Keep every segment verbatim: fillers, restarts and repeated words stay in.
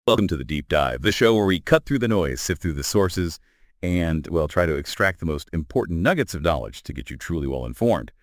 Welcome to the Deep Dive, the show where we cut through the noise, sift through the sources, and, well, try to extract the most important nuggets of knowledge to get you truly well informed.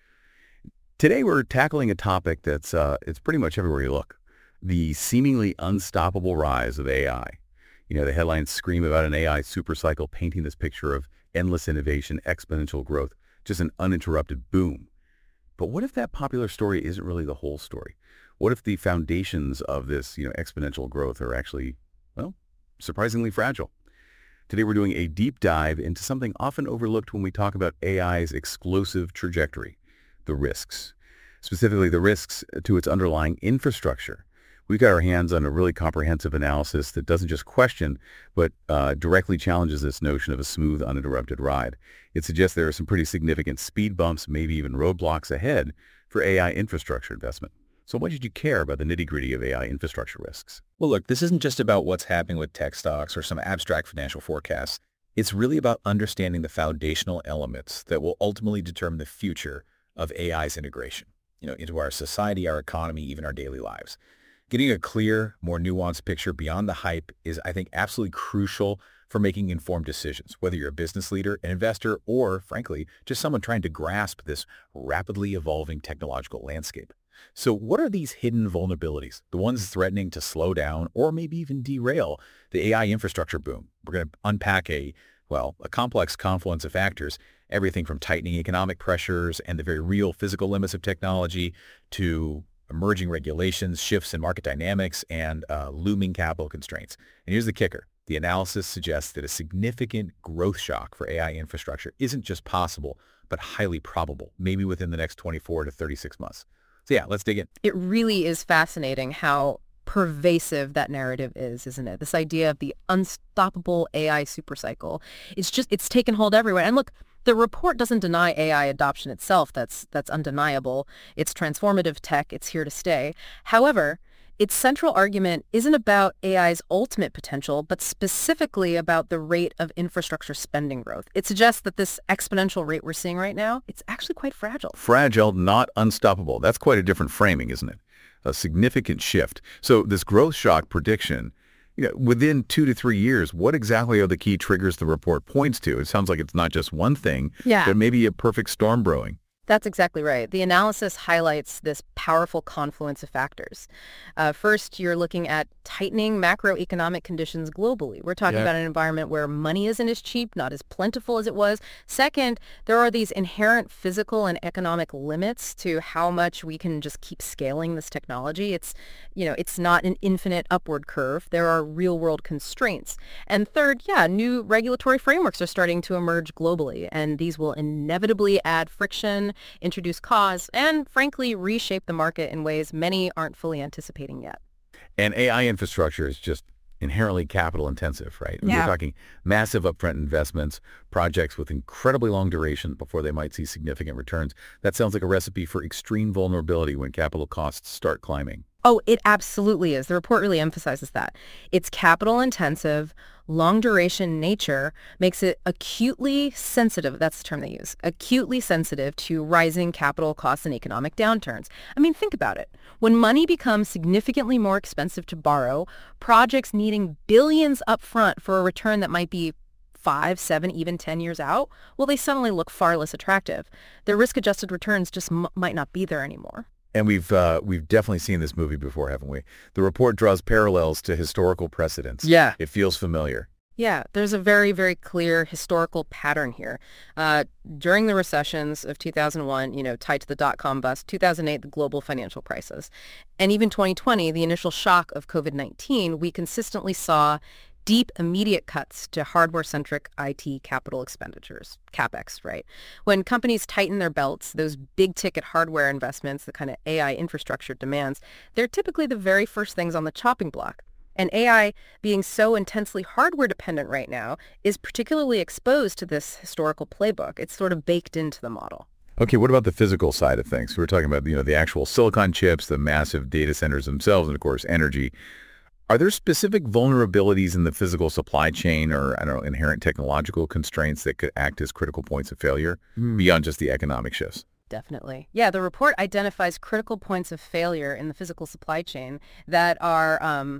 Today we're tackling a topic that's uh, it's pretty much everywhere you look, the seemingly unstoppable rise of A I. You know, the headlines scream about an A I supercycle, painting this picture of endless innovation, exponential growth, just an uninterrupted boom. But what if that popular story isn't really the whole story? What if the foundations of this, you know, exponential growth are actually, well, surprisingly fragile? Today we're doing a deep dive into something often overlooked when we talk about A I's explosive trajectory, the risks, specifically the risks to its underlying infrastructure. We've got our hands on a really comprehensive analysis that doesn't just question, but uh, directly challenges this notion of a smooth, uninterrupted ride. It suggests there are some pretty significant speed bumps, maybe even roadblocks ahead for A I infrastructure investment. So why should you care about the nitty-gritty of A I infrastructure risks? Well, look, this isn't just about what's happening with tech stocks or some abstract financial forecasts. It's really about understanding the foundational elements that will ultimately determine the future of A I's integration, you know, into our society, our economy, even our daily lives. Getting a clear, more nuanced picture beyond the hype is, I think, absolutely crucial for making informed decisions, whether you're a business leader, an investor, or, frankly, just someone trying to grasp this rapidly evolving technological landscape. So what are these hidden vulnerabilities, the ones threatening to slow down or maybe even derail the A I infrastructure boom? We're going to unpack a, well, a complex confluence of factors, everything from tightening economic pressures and the very real physical limits of technology to emerging regulations, shifts in market dynamics, and uh, looming capital constraints. And here's the kicker. The analysis suggests that a significant growth shock for A I infrastructure isn't just possible, but highly probable, maybe within the next twenty-four to thirty-six months. So yeah, let's dig in. It really is fascinating how pervasive that narrative is, isn't it? This idea of the unstoppable A I supercycle. It's just, it's taken hold everywhere. And look, the report doesn't deny A I adoption itself. That's, that's undeniable. It's transformative tech. It's here to stay. However, its central argument isn't about A I's ultimate potential, but specifically about the rate of infrastructure spending growth. It suggests that this exponential rate we're seeing right now, it's actually quite fragile. Fragile, not unstoppable. That's quite a different framing, isn't it? A significant shift. So this growth shock prediction, you know, within two to three years, what exactly are the key triggers the report points to? It sounds like it's not just one thing, yeah. but maybe a perfect storm brewing. That's exactly right. The analysis highlights this powerful confluence of factors. Uh, first, you're looking at tightening macroeconomic conditions globally. We're talking Yeah. about an environment where money isn't as cheap, not as plentiful as it was. Second, there are these inherent physical and economic limits to how much we can just keep scaling this technology. It's, you know, it's not an infinite upward curve. There are real-world constraints. And third, yeah, new regulatory frameworks are starting to emerge globally, and these will inevitably add friction, introduce costs, and frankly, reshape the market in ways many aren't fully anticipating yet. And A I infrastructure is just inherently capital intensive, right? Yeah. We're talking massive upfront investments, projects with incredibly long duration before they might see significant returns. That sounds like a recipe for extreme vulnerability when capital costs start climbing. Oh, it absolutely is. The report really emphasizes that. Its capital intensive, long duration nature makes it acutely sensitive, that's the term they use, acutely sensitive to rising capital costs and economic downturns. I mean, think about it. When money becomes significantly more expensive to borrow, projects needing billions up front for a return that might be five, seven, even ten years out, well, they suddenly look far less attractive. Their risk-adjusted returns just m- might not be there anymore. And we've uh, we've definitely seen this movie before, haven't we? The report draws parallels to historical precedents. Yeah. It feels familiar. Yeah, there's a very, very clear historical pattern here. Uh, during the recessions of two thousand one, you know, tied to the dot-com bust, two thousand eight, the global financial crisis, and even twenty twenty, the initial shock of COVID nineteen, we consistently saw deep, immediate cuts to hardware-centric I T capital expenditures, CapEx, right? When companies tighten their belts, those big-ticket hardware investments, the kind of A I infrastructure demands, they're typically the very first things on the chopping block. And A I, being so intensely hardware-dependent right now, is particularly exposed to this historical playbook. It's sort of baked into the model. Okay, what about the physical side of things? We're talking about, you know, the actual silicon chips, the massive data centers themselves, and of course, energy. Are there specific vulnerabilities in the physical supply chain or, I don't know, inherent technological constraints that could act as critical points of failure mm. beyond just the economic shifts? Definitely. Yeah, the report identifies critical points of failure in the physical supply chain that are um,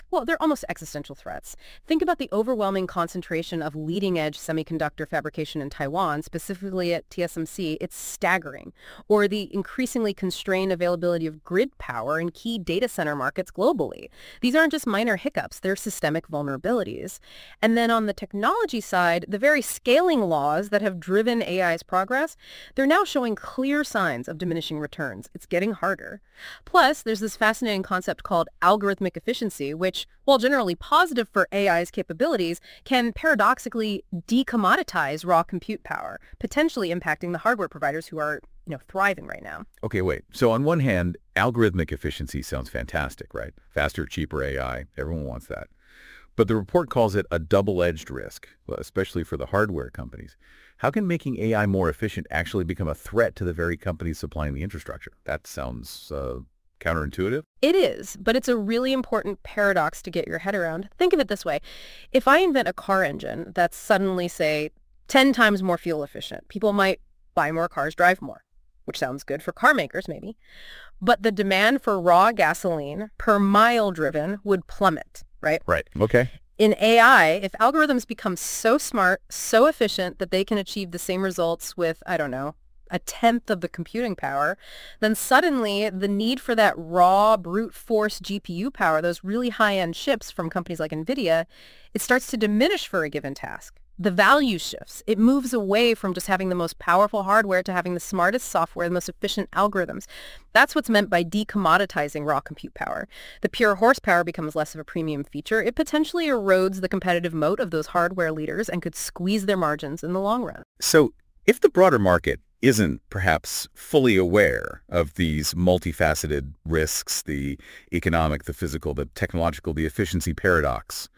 Well, they're almost existential threats. Think about the overwhelming concentration of leading-edge semiconductor fabrication in Taiwan, specifically at T S M C. It's staggering. Or the increasingly constrained availability of grid power in key data center markets globally. These aren't just minor hiccups, they're systemic vulnerabilities. And then on the technology side, the very scaling laws that have driven A I's progress, they're now showing clear signs of diminishing returns. It's getting harder. Plus, there's this fascinating concept called algorithmic efficiency, which, while generally positive for A I's capabilities, can paradoxically decommoditize raw compute power, potentially impacting the hardware providers who are, you know, thriving right now. Okay, wait. So on one hand, algorithmic efficiency sounds fantastic, right? Faster, cheaper A I. Everyone wants that. But the report calls it a double-edged risk, especially for the hardware companies. How can making A I more efficient actually become a threat to the very companies supplying the infrastructure? That sounds uh, counterintuitive. It is, but it's a really important paradox to get your head around. Think of it this way. If I invent a car engine that's suddenly, say, ten times more fuel efficient, people might buy more cars, drive more, which sounds good for car makers maybe. But the demand for raw gasoline per mile driven would plummet, right? Right. Okay. In A I, if algorithms become so smart, so efficient that they can achieve the same results with, I don't know, a tenth of the computing power, then suddenly the need for that raw brute force G P U power, those really high-end chips from companies like NVIDIA, it starts to diminish for a given task. The value shifts. It moves away from just having the most powerful hardware to having the smartest software, the most efficient algorithms. That's what's meant by decommoditizing raw compute power. The pure horsepower becomes less of a premium feature. It potentially erodes the competitive moat of those hardware leaders and could squeeze their margins in the long run. So if the broader market isn't perhaps fully aware of these multifaceted risks, the economic, the physical, the technological, the efficiency paradox,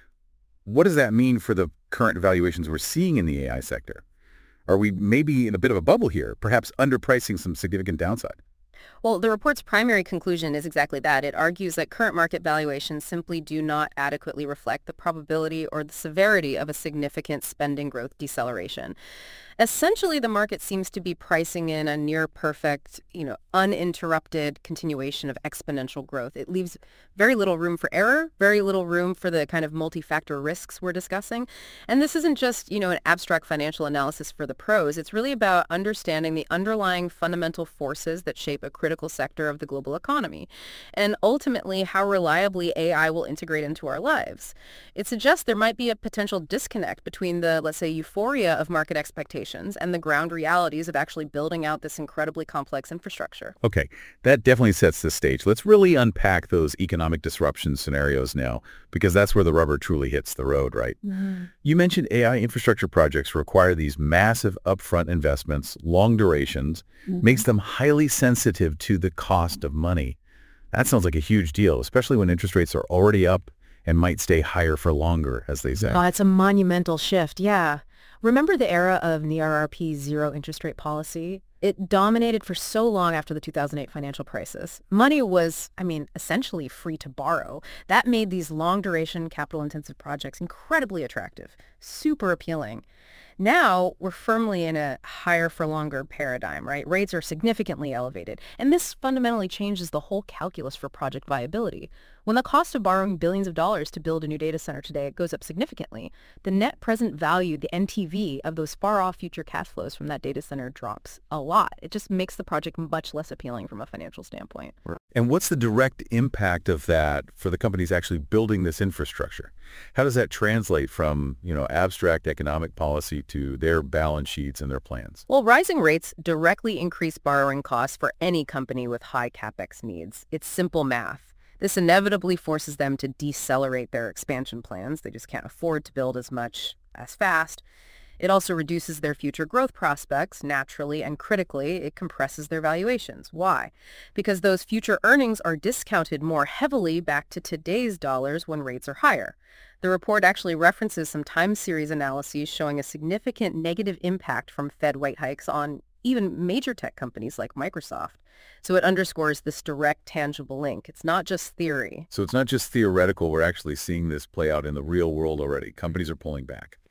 what does that mean for the current valuations we're seeing in the A I sector? Are we maybe in a bit of a bubble here, perhaps underpricing some significant downside? Well, the report's primary conclusion is exactly that. It argues that current market valuations simply do not adequately reflect the probability or the severity of a significant spending growth deceleration. Essentially, the market seems to be pricing in a near-perfect, you know, uninterrupted continuation of exponential growth. It leaves very little room for error, very little room for the kind of multi-factor risks we're discussing. And this isn't just, you know, an abstract financial analysis for the pros. It's really about understanding the underlying fundamental forces that shape a critical sector of the global economy, and ultimately how reliably A I will integrate into our lives. It suggests there might be a potential disconnect between the, let's say, euphoria of market expectations and the ground realities of actually building out this incredibly complex infrastructure. Okay, that definitely sets the stage. Let's really unpack those economic disruption scenarios now, because that's where the rubber truly hits the road, right? Mm-hmm. You mentioned A I infrastructure projects require these massive upfront investments, long durations, mm-hmm. makes them highly sensitive to the cost of money. That sounds like a huge deal, especially when interest rates are already up and might stay higher for longer, as they say. Oh, it's a monumental shift, yeah. Remember the era of N E R R P's zero interest rate policy? It dominated for so long after the two thousand eight financial crisis. Money was, I mean, essentially free to borrow. That made these long-duration, capital-intensive projects incredibly attractive, super appealing. Now, we're firmly in a higher-for-longer paradigm, right? Rates are significantly elevated, and this fundamentally changes the whole calculus for project viability. When the cost of borrowing billions of dollars to build a new data center today goes up significantly, the net present value, the N T V, of those far-off future cash flows from that data center drops a lot. It just makes the project much less appealing from a financial standpoint. And what's the direct impact of that for the companies actually building this infrastructure? How does that translate from, you know, abstract economic policy to their balance sheets and their plans? Well, rising rates directly increase borrowing costs for any company with high CapEx needs. It's simple math. This inevitably forces them to decelerate their expansion plans. They just can't afford to build as much as fast. It also reduces their future growth prospects naturally, and critically, it compresses their valuations. Why? Because those future earnings are discounted more heavily back to today's dollars when rates are higher. The report actually references some time series analyses showing a significant negative impact from Fed rate hikes on even major tech companies like Microsoft. So it underscores this direct, tangible link. It's not just theory. So it's not just theoretical. We're actually seeing this play out in the real world already. Companies are pulling back.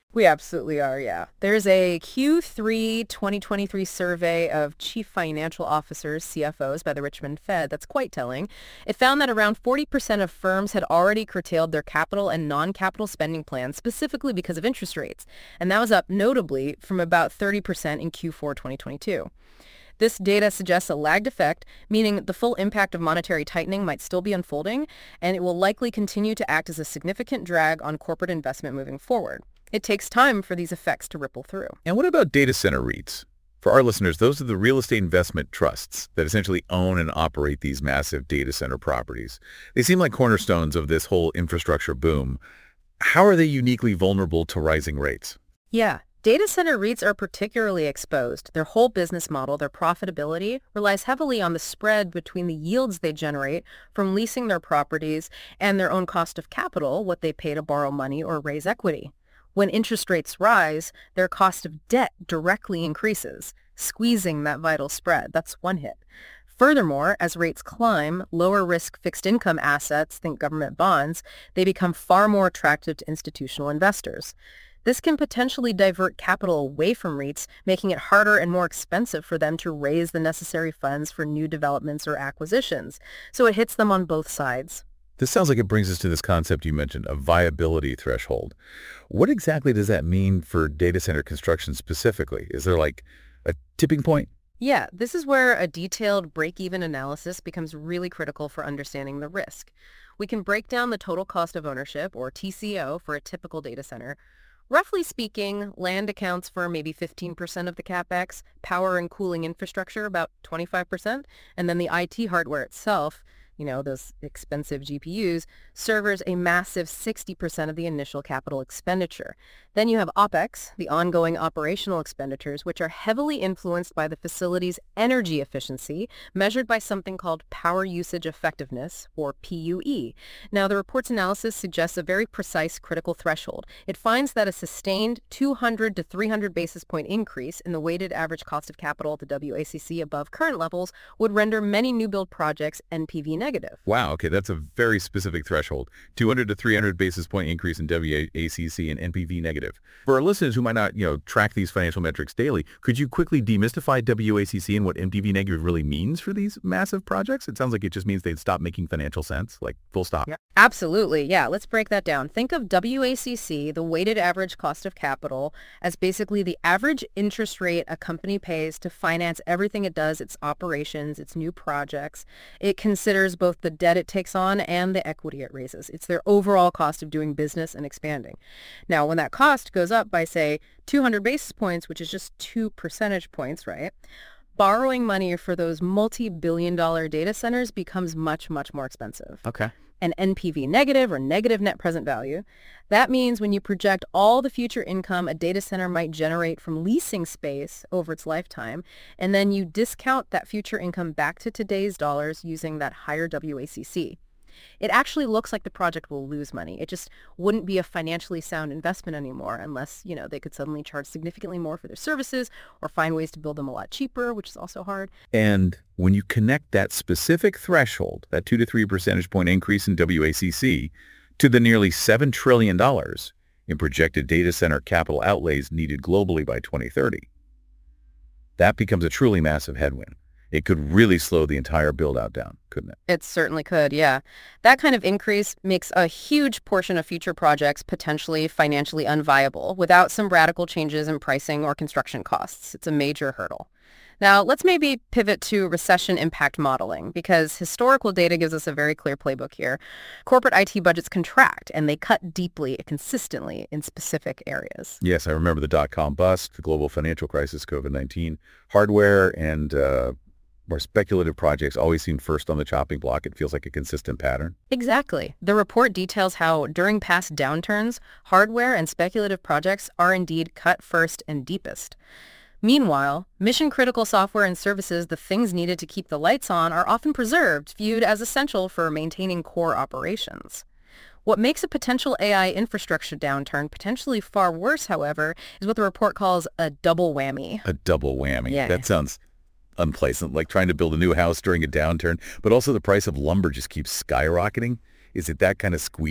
We absolutely are, yeah. There's a Q three twenty twenty-three survey of chief financial officers, C F Os, by the Richmond Fed that's quite telling. It found that around forty percent of firms had already curtailed their capital and non-capital spending plans specifically because of interest rates, and that was up notably from about thirty percent in Q four twenty twenty-two. This data suggests a lagged effect, meaning the full impact of monetary tightening might still be unfolding, and it will likely continue to act as a significant drag on corporate investment moving forward. It takes time for these effects to ripple through. And what about data center REITs? For our listeners, those are the real estate investment trusts that essentially own and operate these massive data center properties. They seem like cornerstones of this whole infrastructure boom. How are they uniquely vulnerable to rising rates? Yeah. Data center REITs are particularly exposed. Their whole business model, their profitability, relies heavily on the spread between the yields they generate from leasing their properties and their own cost of capital, what they pay to borrow money or raise equity. When interest rates rise, their cost of debt directly increases, squeezing that vital spread. That's one hit. Furthermore, as rates climb, lower-risk fixed-income assets, think government bonds, they become far more attractive to institutional investors. This can potentially divert capital away from REITs, making it harder and more expensive for them to raise the necessary funds for new developments or acquisitions. So it hits them on both sides. This sounds like it brings us to this concept you mentioned, a viability threshold. What exactly does that mean for data center construction specifically? Is there like a tipping point? Yeah, this is where a detailed break-even analysis becomes really critical for understanding the risk. We can break down the total cost of ownership, or T C O, for a typical data center. Roughly speaking, land accounts for maybe fifteen percent of the CapEx, power and cooling infrastructure about twenty-five percent, and then the I T hardware itself, you know, those expensive G P Us, servers a massive sixty percent of the initial capital expenditure. Then you have OpEx, the ongoing operational expenditures, which are heavily influenced by the facility's energy efficiency, measured by something called power usage effectiveness, or P U E. Now, the report's analysis suggests a very precise critical threshold. It finds that a sustained two hundred to three hundred basis point increase in the weighted average cost of capital at the W A C C above current levels would render many new build projects N P V negative. Wow, okay, that's a very specific threshold. two hundred to three hundred basis point increase in W A C C and N P V negative. For our listeners who might not, you know, track these financial metrics daily, could you quickly demystify W A C C and what N P V negative really means for these massive projects? It sounds like it just means they'd stop making financial sense, like full stop. Yeah. Absolutely, yeah. Let's break that down. Think of W A C C, the weighted average cost of capital, as basically the average interest rate a company pays to finance everything it does, its operations, its new projects. It considers both the debt it takes on and the equity it raises. It's their overall cost of doing business and expanding. Now, when that cost goes up by, say, two hundred basis points, which is just two percentage points, right? Borrowing money for those multi-billion dollar data centers becomes much, much more expensive. Okay. An N P V negative, or negative net present value. That means when you project all the future income a data center might generate from leasing space over its lifetime, and then you discount that future income back to today's dollars using that higher W A C C. It actually looks like the project will lose money. It just wouldn't be a financially sound investment anymore unless, you know, they could suddenly charge significantly more for their services or find ways to build them a lot cheaper, which is also hard. And when you connect that specific threshold, that two to three percentage point increase in W A C C, to the nearly seven trillion dollars in projected data center capital outlays needed globally by twenty thirty, that becomes a truly massive headwind. It could really slow the entire build-out down, couldn't it? It certainly could, yeah. That kind of increase makes a huge portion of future projects potentially financially unviable without some radical changes in pricing or construction costs. It's a major hurdle. Now, let's maybe pivot to recession impact modeling, because historical data gives us a very clear playbook here. Corporate I T budgets contract, and they cut deeply, consistently in specific areas. Yes, I remember the dot-com bust, the global financial crisis, COVID nineteen. Hardware and uh, more speculative projects always seem first on the chopping block. It feels like a consistent pattern. Exactly. The report details how, during past downturns, hardware and speculative projects are indeed cut first and deepest. Meanwhile, mission-critical software and services, the things needed to keep the lights on, are often preserved, viewed as essential for maintaining core operations. What makes a potential A I infrastructure downturn potentially far worse, however, is what the report calls a double whammy. A double whammy. Yeah. That sounds unpleasant, like trying to build a new house during a downturn, but also the price of lumber just keeps skyrocketing. Is it that kind of squeeze?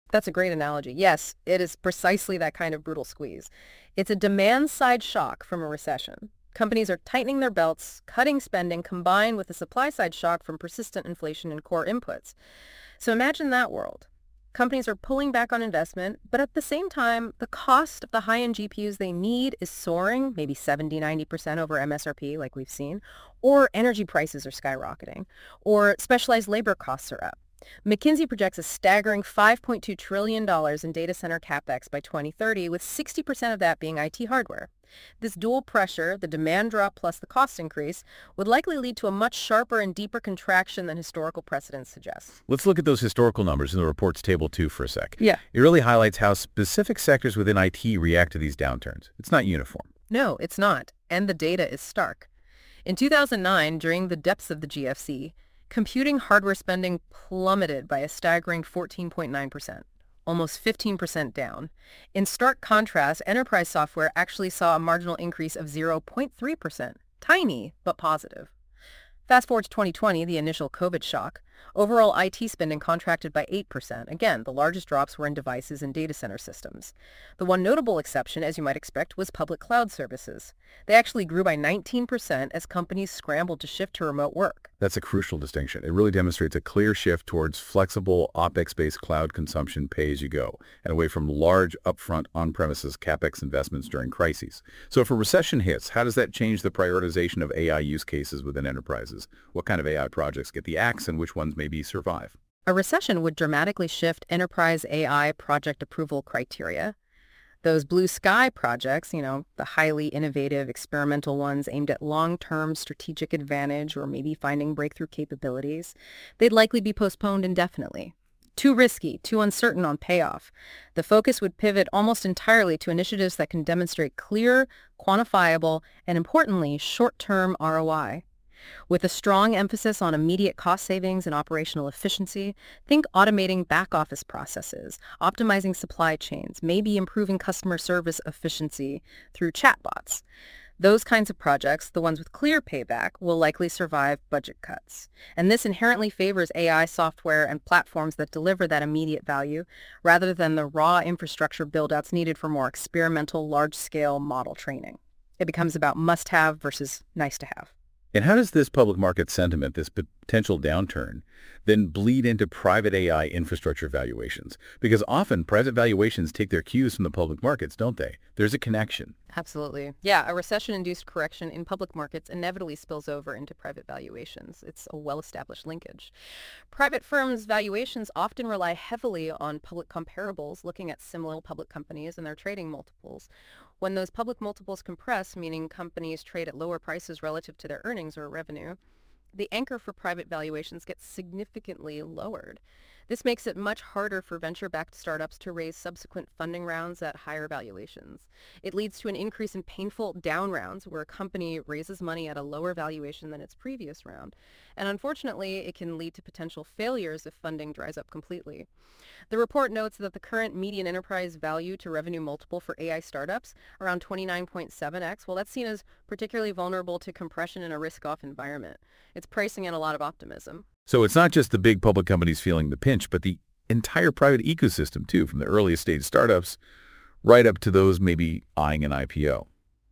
That's a great analogy. Yes, it is precisely that kind of brutal squeeze. It's a demand-side shock from a recession. Companies are tightening their belts, cutting spending, combined with a supply-side shock from persistent inflation in core inputs. So imagine that world. Companies are pulling back on investment, but at the same time, the cost of the high-end G P Us they need is soaring, maybe seventy, ninety percent over M S R P like we've seen, or energy prices are skyrocketing, or specialized labor costs are up. McKinsey projects a staggering five point two trillion dollars in data center capex by twenty thirty, with sixty percent of that being I T hardware. This dual pressure, the demand drop plus the cost increase, would likely lead to a much sharper and deeper contraction than historical precedents suggest. Let's look at those historical numbers in the report's table two for a sec. Yeah. It really highlights how specific sectors within I T react to these downturns. It's not uniform. No, it's not. And the data is stark. In two thousand nine, during the depths of the G F C, computing hardware spending plummeted by a staggering fourteen point nine percent, almost fifteen percent down. In stark contrast, enterprise software actually saw a marginal increase of zero point three percent, tiny but positive. Fast forward to twenty twenty, the initial COVID shock. Overall I T spending contracted by eight percent. Again, the largest drops were in devices and data center systems. The one notable exception, as you might expect, was public cloud services. They actually grew by nineteen percent as companies scrambled to shift to remote work. That's a crucial distinction. It really demonstrates a clear shift towards flexible OpEx-based cloud consumption pay-as-you-go and away from large upfront on-premises CapEx investments during crises. So if a recession hits, how does that change the prioritization of A I use cases within enterprises? What kind of A I projects get the axe and which ones maybe survive? A recession would dramatically shift enterprise A I project approval criteria. Those blue sky projects, you know, the highly innovative experimental ones aimed at long-term strategic advantage or maybe finding breakthrough capabilities, they'd likely be postponed indefinitely. Too risky, too uncertain on payoff. The focus would pivot almost entirely to initiatives that can demonstrate clear, quantifiable, and importantly, short-term R O I. With a strong emphasis on immediate cost savings and operational efficiency, think automating back-office processes, optimizing supply chains, maybe improving customer service efficiency through chatbots. Those kinds of projects, the ones with clear payback, will likely survive budget cuts. And this inherently favors A I software and platforms that deliver that immediate value, rather than the raw infrastructure build-outs needed for more experimental, large-scale model training. It becomes about must-have versus nice-to-have. And how does this public market sentiment, this potential downturn, then bleed into private A I infrastructure valuations? Because often private valuations take their cues from the public markets, don't they? There's a connection. Absolutely. Yeah, a recession-induced correction in public markets inevitably spills over into private valuations. It's a well-established linkage. Private firms' valuations often rely heavily on public comparables, looking at similar public companies and their trading multiples. When those public multiples compress, meaning companies trade at lower prices relative to their earnings or revenue, the anchor for private valuations gets significantly lowered. This makes it much harder for venture-backed startups to raise subsequent funding rounds at higher valuations. It leads to an increase in painful down rounds where a company raises money at a lower valuation than its previous round. And unfortunately, it can lead to potential failures if funding dries up completely. The report notes that the current median enterprise value to revenue multiple for A I startups, around twenty-nine point seven x, well, that's seen as particularly vulnerable to compression in a risk-off environment. It's pricing in a lot of optimism. So it's not just the big public companies feeling the pinch, but the entire private ecosystem too, from the earliest stage startups right up to those maybe eyeing an I P O.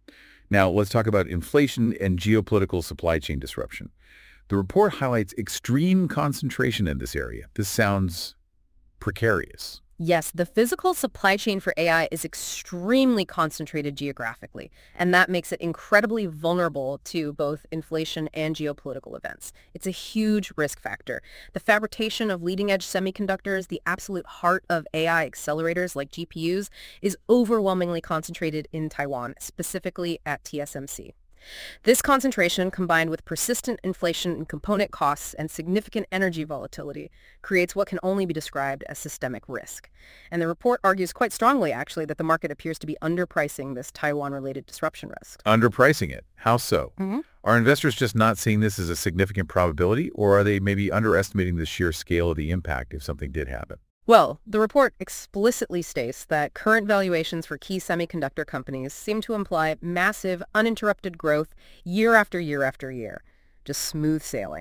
Now let's talk about inflation and geopolitical supply chain disruption. The report highlights extreme concentration in this area. This sounds precarious. Yes, the physical supply chain for A I is extremely concentrated geographically, and that makes it incredibly vulnerable to both inflation and geopolitical events. It's a huge risk factor. The fabrication of leading-edge semiconductors, the absolute heart of A I accelerators like G P Us, is overwhelmingly concentrated in Taiwan, specifically at T S M C. This concentration, combined with persistent inflation in component costs and significant energy volatility, creates what can only be described as systemic risk. And the report argues quite strongly, actually, that the market appears to be underpricing this Taiwan-related disruption risk. Underpricing it? How so? Mm-hmm. Are investors just not seeing this as a significant probability, or are they maybe underestimating the sheer scale of the impact if something did happen? Well, the report explicitly states that current valuations for key semiconductor companies seem to imply massive, uninterrupted growth year after year after year. Just smooth sailing.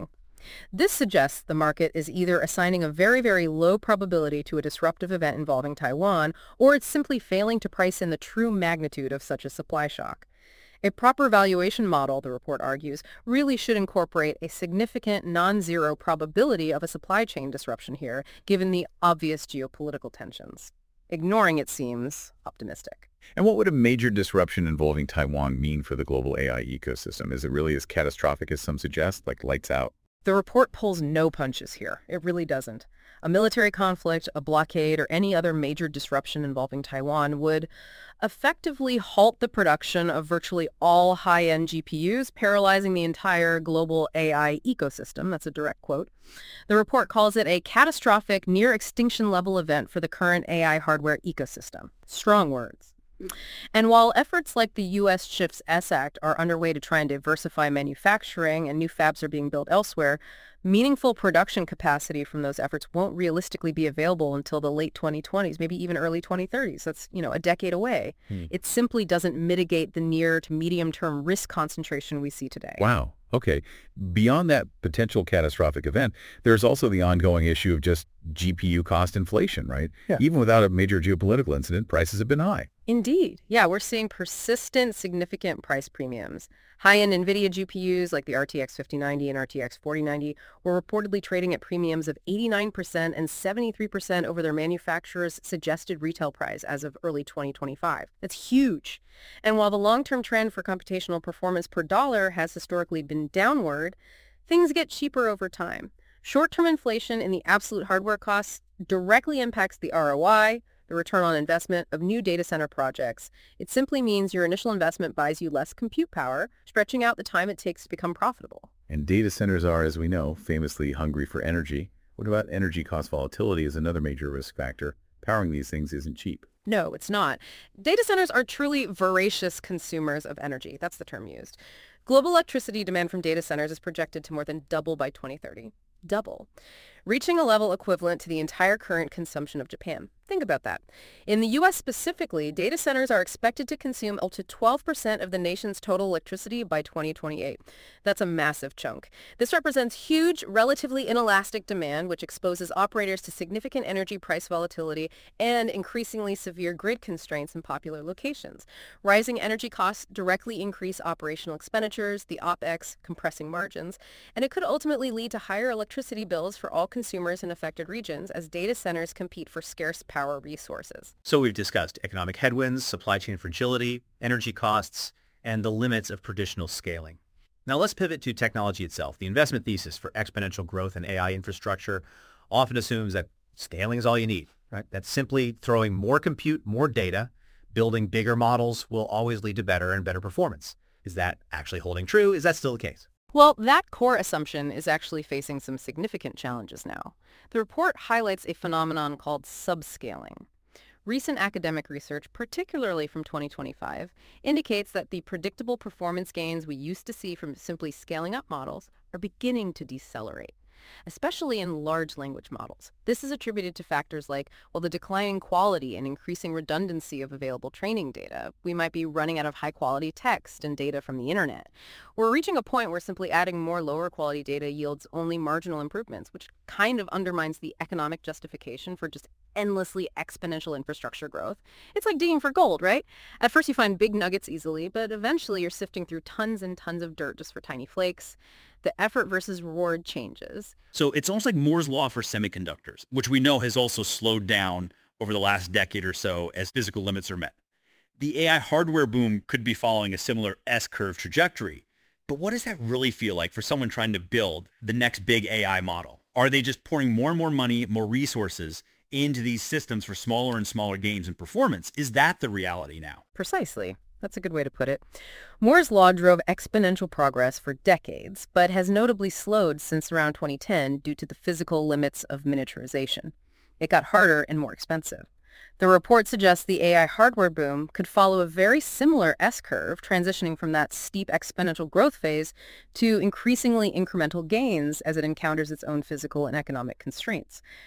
This suggests the market is either assigning a very, very low probability to a disruptive event involving Taiwan, or it's simply failing to price in the true magnitude of such a supply shock. A proper valuation model, the report argues, really should incorporate a significant non-zero probability of a supply chain disruption here, given the obvious geopolitical tensions. Ignoring it seems optimistic. And what would a major disruption involving Taiwan mean for the global A I ecosystem? Is it really as catastrophic as some suggest, like lights out? The report pulls no punches here. It really doesn't. A military conflict, a blockade, or any other major disruption involving Taiwan would effectively halt the production of virtually all high-end G P Us, paralyzing the entire global A I ecosystem. That's a direct quote. The report calls it a catastrophic, near-extinction level event for the current A I hardware ecosystem. Strong words. And while efforts like the U S CHIPS Act are underway to try and diversify manufacturing and new fabs are being built elsewhere, meaningful production capacity from those efforts won't realistically be available until the late twenty twenties, maybe even early twenty thirties. That's, you know, a decade away. Hmm. It simply doesn't mitigate the near to medium-term risk concentration we see today. Wow. Okay. Beyond that potential catastrophic event, there's also the ongoing issue of just G P U cost inflation, right? Yeah. Even without a major geopolitical incident, prices have been high. Indeed. Yeah, we're seeing persistent, significant price premiums. High-end NVIDIA G P Us like the R T X fifty ninety and R T X forty ninety were reportedly trading at premiums of eighty-nine percent and seventy-three percent over their manufacturer's suggested retail price as of early twenty twenty-five. That's huge. And while the long-term trend for computational performance per dollar has historically been downward, things get cheaper over time. Short-term inflation in the absolute hardware costs directly impacts the R O I, the return on investment of new data center projects. It simply means your initial investment buys you less compute power, stretching out the time it takes to become profitable. And data centers are, as we know, famously hungry for energy. What about energy cost volatility is another major risk factor. Powering these things isn't cheap. No, it's not. Data centers are truly voracious consumers of energy. That's the term used. Global electricity demand from data centers is projected to more than double by twenty thirty. Double. Reaching a level equivalent to the entire current consumption of Japan. Think about that. In the U S specifically, data centers are expected to consume up to twelve percent of the nation's total electricity by twenty twenty-eight. That's a massive chunk. This represents huge, relatively inelastic demand, which exposes operators to significant energy price volatility and increasingly severe grid constraints in popular locations. Rising energy costs directly increase operational expenditures, the OpEx, compressing margins, and it could ultimately lead to higher electricity bills for all consumers in affected regions as data centers compete for scarce power resources. So we've discussed economic headwinds, supply chain fragility, energy costs, and the limits of traditional scaling. Now let's pivot to technology itself. The investment thesis for exponential growth in A I infrastructure often assumes that scaling is all you need, right? That's simply throwing more compute, more data, building bigger models will always lead to better and better performance. Is that actually holding true? Is that still the case? Well, that core assumption is actually facing some significant challenges now. The report highlights a phenomenon called subscaling. Recent academic research, particularly from twenty twenty-five, indicates that the predictable performance gains we used to see from simply scaling up models are beginning to decelerate, especially in large language models. This is attributed to factors like, well, the declining quality and increasing redundancy of available training data. We might be running out of high-quality text and data from the internet. We're reaching a point where simply adding more lower-quality data yields only marginal improvements, which kind of undermines the economic justification for just endlessly exponential infrastructure growth. It's like digging for gold, right? At first you find big nuggets easily, but eventually you're sifting through tons and tons of dirt just for tiny flakes. The effort versus reward changes. So it's almost like Moore's law for semiconductors, which we know has also slowed down over the last decade or so as physical limits are met. The A I hardware boom could be following a similar S-curve trajectory. But what does that really feel like for someone trying to build the next big A I model? Are they just pouring more and more money, more resources into these systems for smaller and smaller gains in performance? Is that the reality now? Precisely. That's a good way to put it. Moore's law drove exponential progress for decades, but has notably slowed since around twenty ten due to the physical limits of miniaturization. It got harder and more expensive. The report suggests the A I hardware boom could follow a very similar S-curve, transitioning from that steep exponential growth phase to increasingly incremental gains as it encounters its own physical and economic constraints.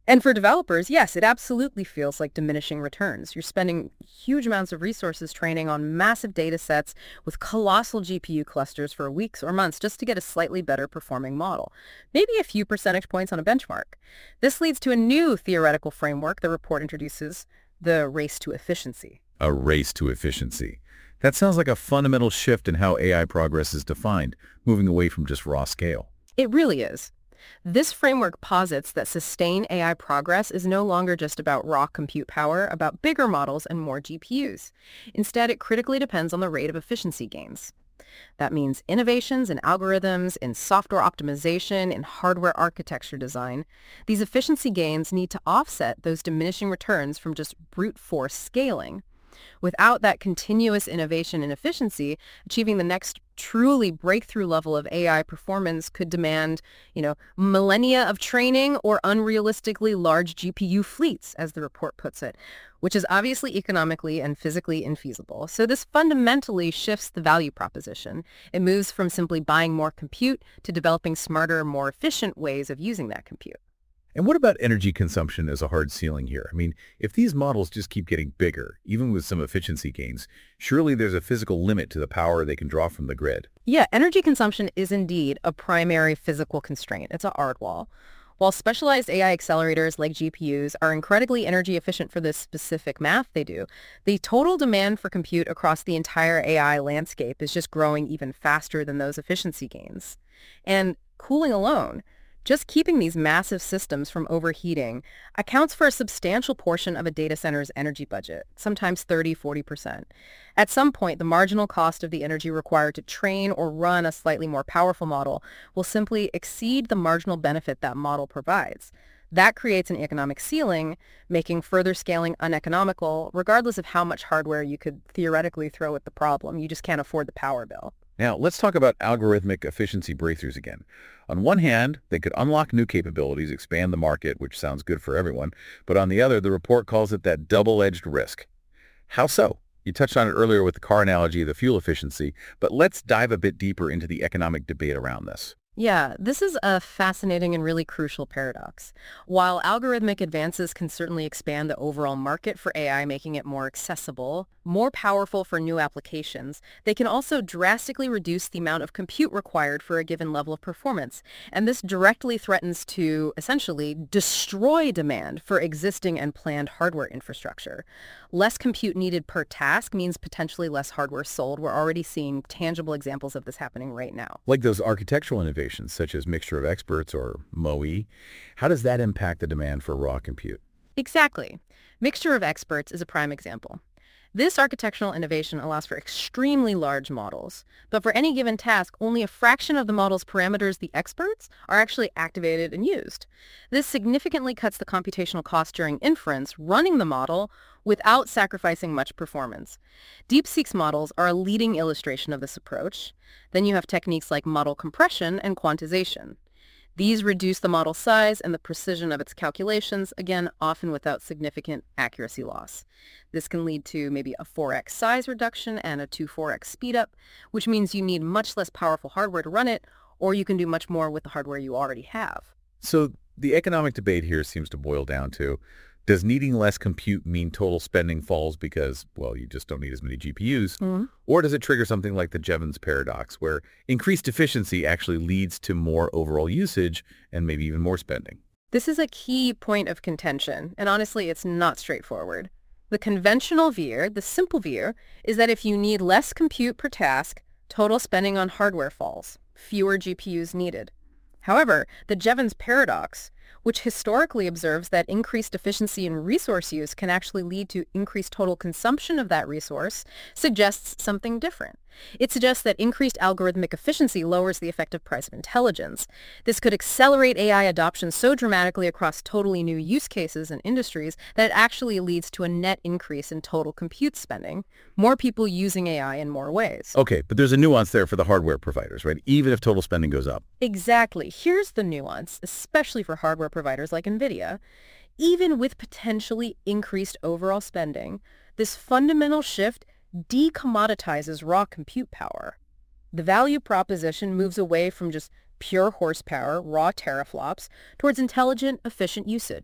And for developers, yes, it absolutely feels like diminishing returns. You're spending huge amounts of resources training on massive data sets with colossal G P U clusters for weeks or months just to get a slightly better performing model, maybe a few percentage points on a benchmark. This leads to a new theoretical framework the report introduces, the race to efficiency. A race to efficiency. That sounds like a fundamental shift in how A I progress is defined, moving away from just raw scale. It really is. This framework posits that sustained A I progress is no longer just about raw compute power, about bigger models and more G P Us. Instead, it critically depends on the rate of efficiency gains. That means innovations in algorithms, in software optimization, in hardware architecture design. These efficiency gains need to offset those diminishing returns from just brute force scaling. Without that continuous innovation and efficiency, achieving the next truly breakthrough level of A I performance could demand, you know, millennia of training or unrealistically large G P U fleets, as the report puts it, which is obviously economically and physically infeasible. So this fundamentally shifts the value proposition. It moves from simply buying more compute to developing smarter, more efficient ways of using that compute. And what about energy consumption as a hard ceiling here? I mean, if these models just keep getting bigger, even with some efficiency gains, surely there's a physical limit to the power they can draw from the grid. Yeah, energy consumption is indeed a primary physical constraint. It's a hard wall. While specialized A I accelerators like G P Us are incredibly energy efficient for the specific math they do, the total demand for compute across the entire A I landscape is just growing even faster than those efficiency gains. And cooling alone, just keeping these massive systems from overheating, accounts for a substantial portion of a data center's energy budget, sometimes thirty, forty percent. At some point, the marginal cost of the energy required to train or run a slightly more powerful model will simply exceed the marginal benefit that model provides. That creates an economic ceiling, making further scaling uneconomical, regardless of how much hardware you could theoretically throw at the problem. You just can't afford the power bill. Now, let's talk about algorithmic efficiency breakthroughs again. On one hand, they could unlock new capabilities, expand the market, which sounds good for everyone. But on the other, the report calls it that double-edged risk. How so? You touched on it earlier with the car analogy of the fuel efficiency, but let's dive a bit deeper into the economic debate around this. Yeah, this is a fascinating and really crucial paradox. While algorithmic advances can certainly expand the overall market for A I, making it more accessible, more powerful for new applications, they can also drastically reduce the amount of compute required for a given level of performance. And this directly threatens to essentially destroy demand for existing and planned hardware infrastructure. Less compute needed per task means potentially less hardware sold. We're already seeing tangible examples of this happening right now. Like those architectural innovations, such as Mixture of Experts or M O E, how does that impact the demand for raw compute? Exactly. Mixture of Experts is a prime example. This architectural innovation allows for extremely large models, but for any given task, only a fraction of the model's parameters, the experts, are actually activated and used. This significantly cuts the computational cost during inference, running the model without sacrificing much performance. DeepSeek's models are a leading illustration of this approach. Then you have techniques like model compression and quantization. These reduce the model size and the precision of its calculations, again, often without significant accuracy loss. This can lead to maybe a four x size reduction and a two to four x speedup, which means you need much less powerful hardware to run it, or you can do much more with the hardware you already have. So the economic debate here seems to boil down to, does needing less compute mean total spending falls because, well, you just don't need as many G P Us? Mm-hmm. Or does it trigger something like the Jevons paradox, where increased efficiency actually leads to more overall usage and maybe even more spending? This is a key point of contention, and honestly, it's not straightforward. The conventional view, the simple view, is that if you need less compute per task, total spending on hardware falls, fewer G P Us needed. However, the Jevons paradox, which historically observes that increased efficiency in resource use can actually lead to increased total consumption of that resource, suggests something different. It suggests that increased algorithmic efficiency lowers the effective price of intelligence. This could accelerate A I adoption so dramatically across totally new use cases and industries that it actually leads to a net increase in total compute spending, more people using A I in more ways. Okay, but there's a nuance there for the hardware providers, right? Even if total spending goes up. Exactly. Here's the nuance, especially for hardware providers like NVIDIA. Even with potentially increased overall spending, this fundamental shift decommoditizes raw compute power. The value proposition moves away from just pure horsepower, raw teraflops, towards intelligent, efficient usage.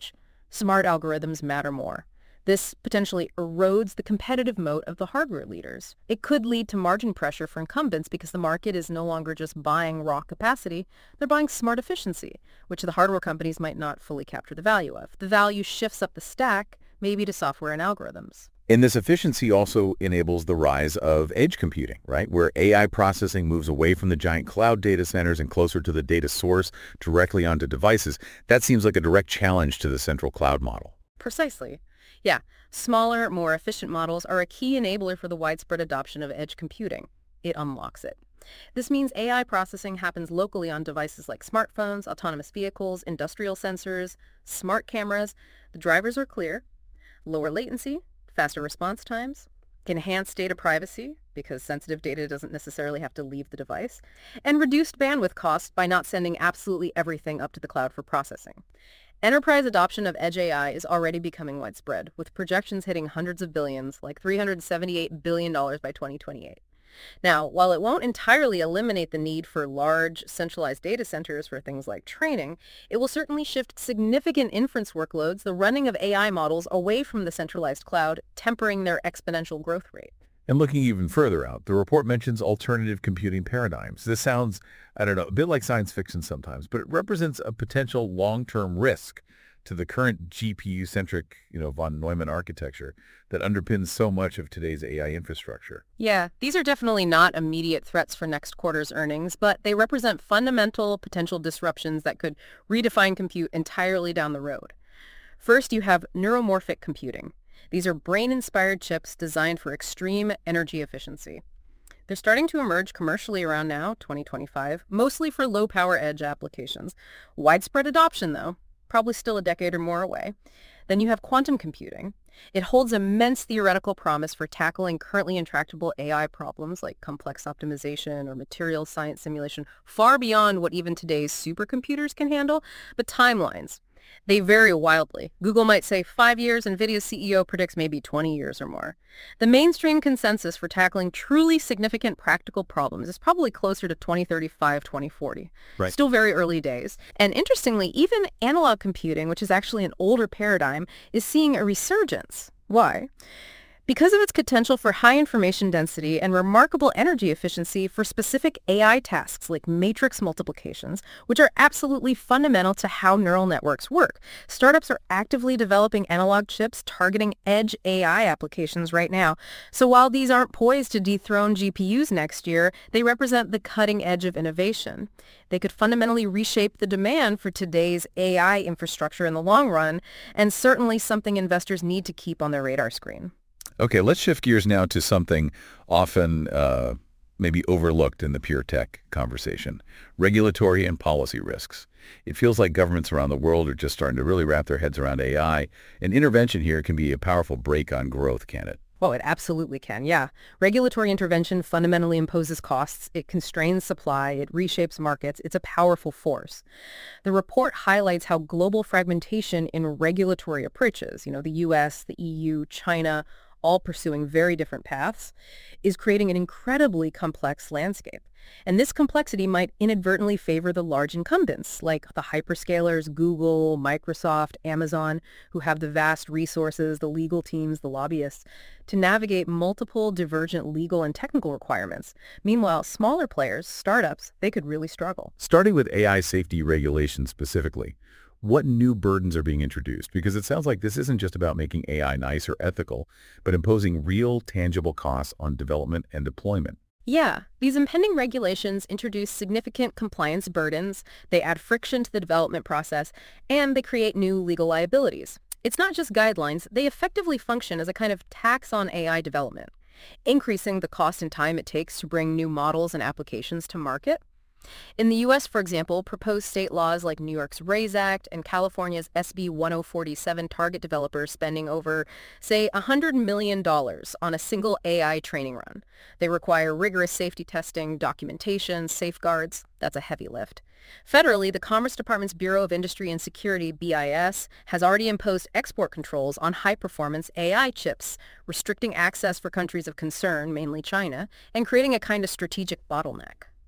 smart algorithms matter more. This potentially erodes the competitive moat of the hardware leaders. It could lead to margin pressure for incumbents because the market is no longer just buying raw capacity, they're buying smart efficiency, which the hardware companies might not fully capture the value of. The value shifts up the stack, maybe to software and algorithms. And this efficiency also enables the rise of edge computing, right? Where A I processing moves away from the giant cloud data centers and closer to the data source directly onto devices. That seems like a direct challenge to the central cloud model. Precisely. Yeah, smaller, more efficient models are a key enabler for the widespread adoption of edge computing. It unlocks it. This means A I processing happens locally on devices like smartphones, autonomous vehicles, industrial sensors, smart cameras. The drivers are clear, lower latency, faster response times, enhanced data privacy, because sensitive data doesn't necessarily have to leave the device, and reduced bandwidth costs by not sending absolutely everything up to the cloud for processing. Enterprise adoption of edge A I is already becoming widespread, with projections hitting hundreds of billions, like three hundred seventy-eight billion dollars by twenty twenty-eight. Now, while it won't entirely eliminate the need for large, centralized data centers for things like training, it will certainly shift significant inference workloads, the running of A I models, away from the centralized cloud, tempering their exponential growth rate. And looking even further out, the report mentions alternative computing paradigms. This sounds, I don't know, a bit like science fiction sometimes, but it represents a potential long-term risk to the current G P U-centric, you know, von Neumann architecture that underpins so much of today's A I infrastructure. Yeah, these are definitely not immediate threats for next quarter's earnings, but they represent fundamental potential disruptions that could redefine compute entirely down the road. First, you have neuromorphic computing. These are brain-inspired chips designed for extreme energy efficiency. They're starting to emerge commercially around now, twenty twenty-five, mostly for low-power edge applications. Widespread adoption, though, probably still a decade or more away. Then you have quantum computing. It holds immense theoretical promise for tackling currently intractable A I problems like complex optimization or material science simulation, far beyond what even today's supercomputers can handle. But timelines, they vary wildly. Google might say five years, NVIDIA's C E O predicts maybe twenty years or more. The mainstream consensus for tackling truly significant practical problems is probably closer to twenty thirty-five, twenty forty. Right. Still very early days. And interestingly, even analog computing, which is actually an older paradigm, is seeing a resurgence. Why? Because of its potential for high information density and remarkable energy efficiency for specific A I tasks like matrix multiplications, which are absolutely fundamental to how neural networks work. Startups are actively developing analog chips targeting edge A I applications right now. So while these aren't poised to dethrone G P Us next year, they represent the cutting edge of innovation. They could fundamentally reshape the demand for today's A I infrastructure in the long run, and certainly something investors need to keep on their radar screen. Okay, let's shift gears now to something often uh, maybe overlooked in the pure tech conversation, regulatory and policy risks. It feels like governments around the world are just starting to really wrap their heads around A I, and intervention here can be a powerful brake on growth, can it? Well, it absolutely can, yeah. Regulatory intervention fundamentally imposes costs, it constrains supply, it reshapes markets, it's a powerful force. The report highlights how global fragmentation in regulatory approaches, you know, the U S, the E U, China, all pursuing very different paths, is creating an incredibly complex landscape. And this complexity might inadvertently favor the large incumbents, like the hyperscalers, Google, Microsoft, Amazon, who have the vast resources, the legal teams, the lobbyists, to navigate multiple divergent legal and technical requirements. Meanwhile, smaller players, startups, they could really struggle. Starting with A I safety regulations specifically, what new burdens are being introduced? Because it sounds like this isn't just about making A I nice or ethical, but imposing real, tangible costs on development and deployment. Yeah, these impending regulations introduce significant compliance burdens, they add friction to the development process, and they create new legal liabilities. It's not just guidelines, they effectively function as a kind of tax on A I development, increasing the cost and time it takes to bring new models and applications to market. In the U S, for example, proposed state laws like New York's RAISE Act and California's S B ten forty-seven target developers spending over, say, one hundred million dollars on a single A I training run. They require rigorous safety testing, documentation, safeguards. That's a heavy lift. Federally, the Commerce Department's Bureau of Industry and Security, B I S, has already imposed export controls on high-performance A I chips, restricting access for countries of concern, mainly China, and creating a kind of strategic bottleneck.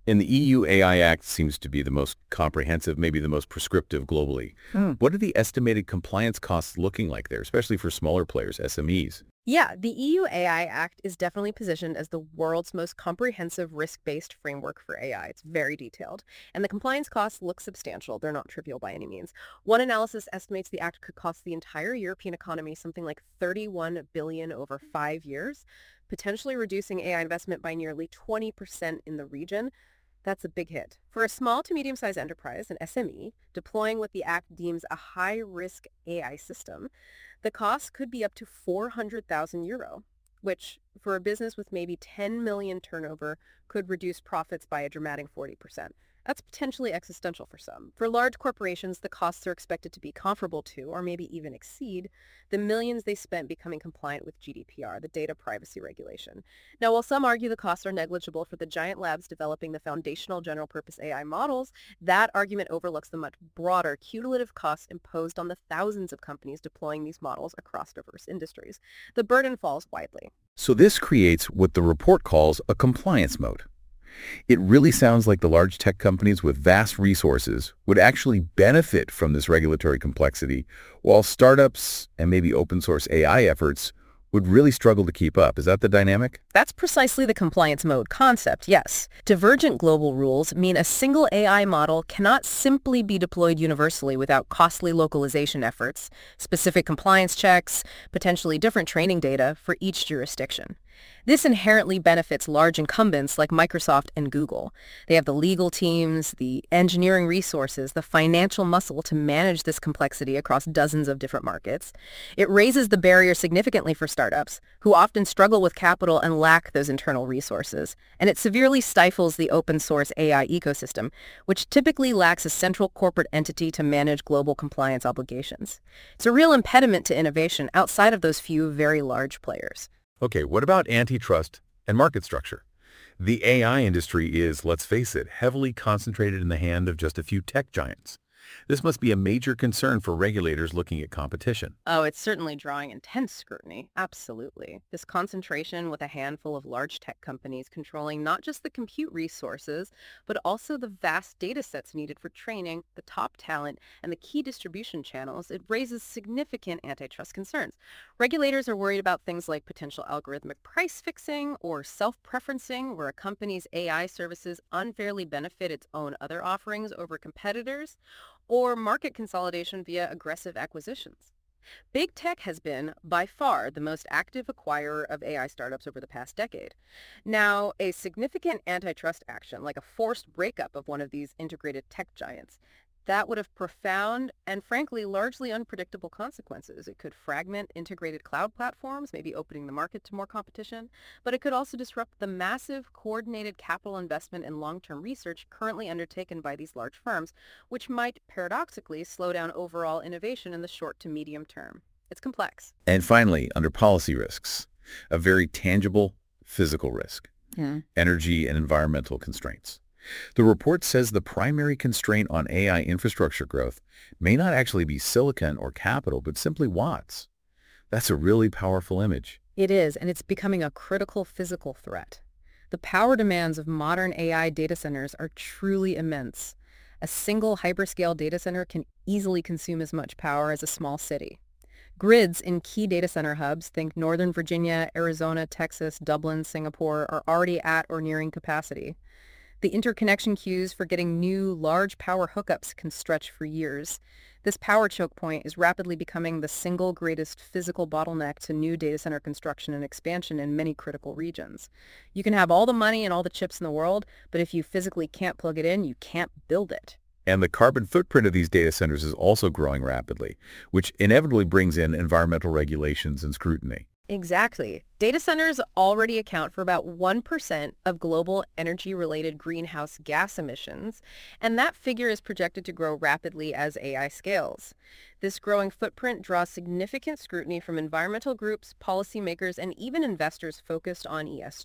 And the E U A I Act seems to be the most comprehensive, maybe the most prescriptive globally. Hmm. What are the estimated compliance costs looking like there, especially for smaller players, S M Es? Yeah, the E U A I Act is definitely positioned as the world's most comprehensive risk-based framework for A I. It's very detailed. And the compliance costs look substantial. They're not trivial by any means. One analysis estimates the act could cost the entire European economy something like thirty-one billion dollars over five years, potentially reducing A I investment by nearly twenty percent in the region. That's a big hit. For a small to medium-sized enterprise, an S M E, deploying what the Act deems a high-risk A I system, the cost could be up to four hundred thousand euro, which, for a business with maybe ten million turnover, could reduce profits by a dramatic forty percent. That's potentially existential for some. For large corporations, the costs are expected to be comparable to, or maybe even exceed, the millions they spent becoming compliant with G D P R, the data privacy regulation. Now, while some argue the costs are negligible for the giant labs developing the foundational general-purpose A I models, that argument overlooks the much broader cumulative costs imposed on the thousands of companies deploying these models across diverse industries. The burden falls widely. So this creates what the report calls a compliance moat. It really sounds like the large tech companies with vast resources would actually benefit from this regulatory complexity, while startups and maybe open source A I efforts would really struggle to keep up. Is that the dynamic? That's precisely the compliance mode concept, yes. Divergent global rules mean a single A I model cannot simply be deployed universally without costly localization efforts, specific compliance checks, potentially different training data for each jurisdiction. This inherently benefits large incumbents like Microsoft and Google. They have the legal teams, the engineering resources, the financial muscle to manage this complexity across dozens of different markets. It raises the barrier significantly for startups, who often struggle with capital and lack those internal resources. And it severely stifles the open source A I ecosystem, which typically lacks a central corporate entity to manage global compliance obligations. It's a real impediment to innovation outside of those few very large players. Okay, what about antitrust and market structure? The A I industry is, let's face it, heavily concentrated in the hand of just a few tech giants. This must be a major concern for regulators looking at competition. Oh, it's certainly drawing intense scrutiny. Absolutely. This concentration with a handful of large tech companies controlling not just the compute resources, but also the vast data sets needed for training, the top talent, and the key distribution channels, it raises significant antitrust concerns. Regulators are worried about things like potential algorithmic price fixing or self-preferencing, where a company's A I services unfairly benefit its own other offerings over competitors, or market consolidation via aggressive acquisitions. Big tech has been, by far, the most active acquirer of A I startups over the past decade. Now, a significant antitrust action, like a forced breakup of one of these integrated tech giants, that would have profound and, frankly, largely unpredictable consequences. It could fragment integrated cloud platforms, maybe opening the market to more competition, but it could also disrupt the massive coordinated capital investment and long-term research currently undertaken by these large firms, which might paradoxically slow down overall innovation in the short to medium term. It's complex. And finally, under policy risks, a very tangible physical risk, Yeah. energy and environmental constraints. The report says the primary constraint on A I infrastructure growth may not actually be silicon or capital, but simply watts. That's a really powerful image. It is, and it's becoming a critical physical threat. The power demands of modern A I data centers are truly immense. A single hyperscale data center can easily consume as much power as a small city. Grids in key data center hubs, think Northern Virginia, Arizona, Texas, Dublin, Singapore, are already at or nearing capacity. The interconnection queues for getting new large power hookups can stretch for years. This power choke point is rapidly becoming the single greatest physical bottleneck to new data center construction and expansion in many critical regions. You can have all the money and all the chips in the world, but if you physically can't plug it in, you can't build it. And the carbon footprint of these data centers is also growing rapidly, which inevitably brings in environmental regulations and scrutiny. Exactly. Data centers already account for about one percent of global energy-related greenhouse gas emissions, and that figure is projected to grow rapidly as A I scales. This growing footprint draws significant scrutiny from environmental groups, policymakers, and even investors focused on E S G.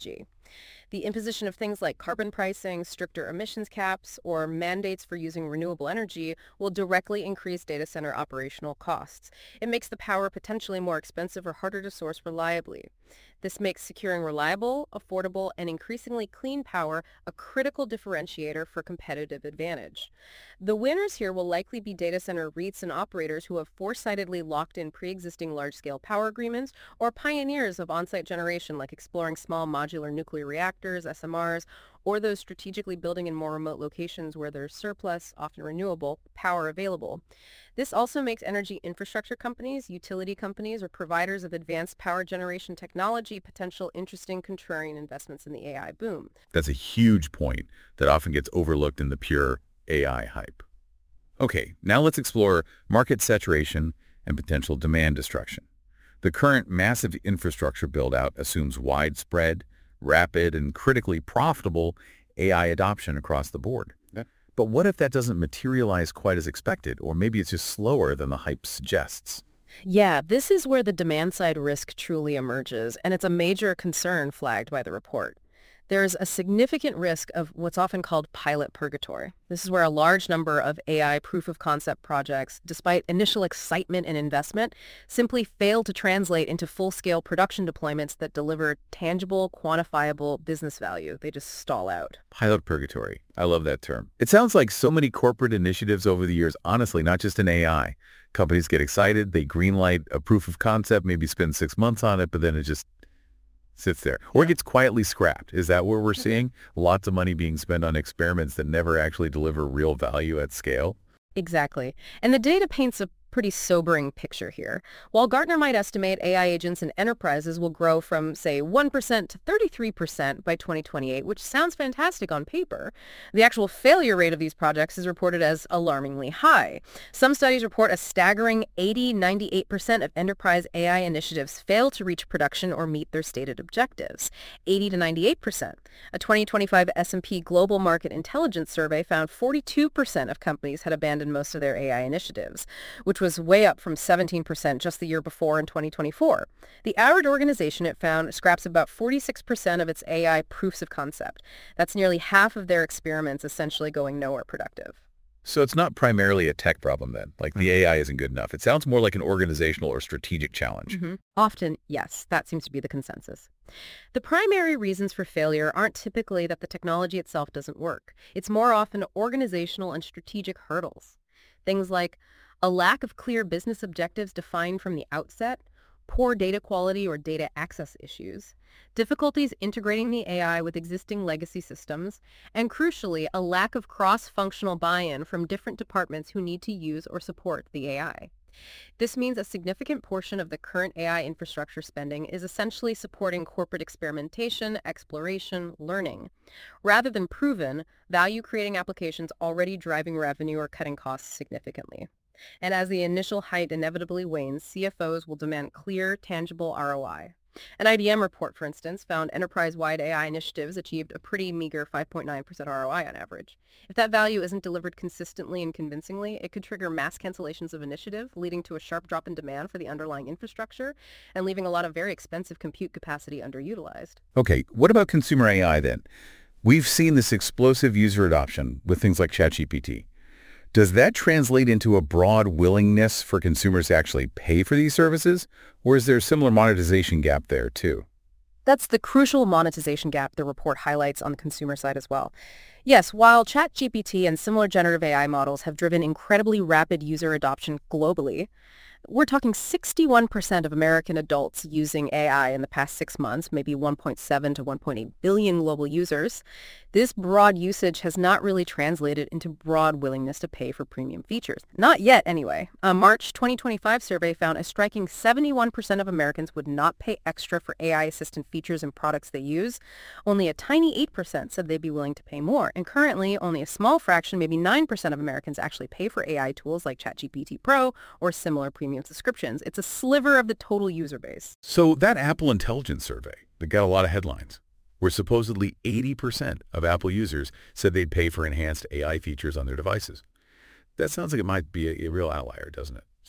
The imposition of things like carbon pricing, stricter emissions caps, or mandates for using renewable energy will directly increase data center operational costs. It makes the power potentially more expensive or harder to source reliably. This makes securing reliable, affordable, and increasingly clean power a critical differentiator for competitive advantage. The winners here will likely be data center REITs and operators who have foresightedly locked in pre-existing large-scale power agreements, or pioneers of on-site generation like exploring small modular nuclear reactors, S M Rs, or those strategically building in more remote locations where there's surplus, often renewable, power available. This also makes energy infrastructure companies, utility companies, or providers of advanced power generation technology potential interesting contrarian investments in the A I boom. That's a huge point that often gets overlooked in the pure A I hype. Okay, now let's explore market saturation and potential demand destruction. The current massive infrastructure build-out assumes widespread, rapid, and critically profitable A I adoption across the board. Yeah. But what if that doesn't materialize quite as expected, or maybe it's just slower than the hype suggests? Yeah, this is where the demand-side risk truly emerges, and it's a major concern flagged by the report. There's a significant risk of what's often called pilot purgatory. This is where a large number of A I proof-of-concept projects, despite initial excitement and investment, simply fail to translate into full-scale production deployments that deliver tangible, quantifiable business value. They just stall out. Pilot purgatory. I love that term. It sounds like so many corporate initiatives over the years, honestly, not just in A I. Companies get excited, they greenlight a proof of concept, maybe spend six months on it, but then it just sits there. Or it gets quietly scrapped. Is that what we're seeing? Lots of money being spent on experiments that never actually deliver real value at scale? Exactly. And the data paints a pretty sobering picture here. While Gartner might estimate A I agents and enterprises will grow from, say, one percent to thirty-three percent by twenty twenty-eight, which sounds fantastic on paper, the actual failure rate of these projects is reported as alarmingly high. Some studies report a staggering eighty to ninety-eight percent of enterprise A I initiatives fail to reach production or meet their stated objectives. eighty to ninety-eight percent. A twenty twenty-five S and P Global Market Intelligence survey found forty-two percent of companies had abandoned most of their A I initiatives, which was way up from seventeen percent just the year before in twenty twenty-four. The average organization, it found, scraps about forty-six percent of its A I proofs of concept. That's nearly half of their experiments essentially going nowhere productive. So it's not primarily a tech problem then, like the A I isn't good enough. It sounds more like an organizational or strategic challenge. Mm-hmm. Often, yes, that seems to be the consensus. The primary reasons for failure aren't typically that the technology itself doesn't work. It's more often organizational and strategic hurdles. Things like a lack of clear business objectives defined from the outset, poor data quality or data access issues, difficulties integrating the A I with existing legacy systems, and crucially, a lack of cross-functional buy-in from different departments who need to use or support the A I. This means a significant portion of the current A I infrastructure spending is essentially supporting corporate experimentation, exploration, learning, rather than proven, value-creating applications already driving revenue or cutting costs significantly. And as the initial hype inevitably wanes, C F Os will demand clear, tangible R O I. An I B M report, for instance, found enterprise-wide A I initiatives achieved a pretty meager five point nine percent R O I on average. If that value isn't delivered consistently and convincingly, it could trigger mass cancellations of initiative, leading to a sharp drop in demand for the underlying infrastructure and leaving a lot of very expensive compute capacity underutilized. Okay, what about consumer A I then? We've seen this explosive user adoption with things like ChatGPT. Does that translate into a broad willingness for consumers to actually pay for these services, or is there a similar monetization gap there too? That's the crucial monetization gap the report highlights on the consumer side as well. Yes, while ChatGPT and similar generative A I models have driven incredibly rapid user adoption globally, we're talking sixty-one percent of American adults using A I in the past six months, maybe one point seven to one point eight billion global users. This broad usage has not really translated into broad willingness to pay for premium features. Not yet, anyway. A March twenty twenty-five survey found a striking seventy-one percent of Americans would not pay extra for A I assistant features and products they use. Only a tiny eight percent said they'd be willing to pay more. And currently, only a small fraction, maybe nine percent of Americans actually pay for A I tools like ChatGPT Pro or similar premium subscriptions. It's a sliver of the total user base. So that Apple Intelligence survey that got a lot of headlines, where supposedly eighty percent of Apple users said they'd pay for enhanced A I features on their devices. That sounds like it might be a, a real outlier, doesn't it?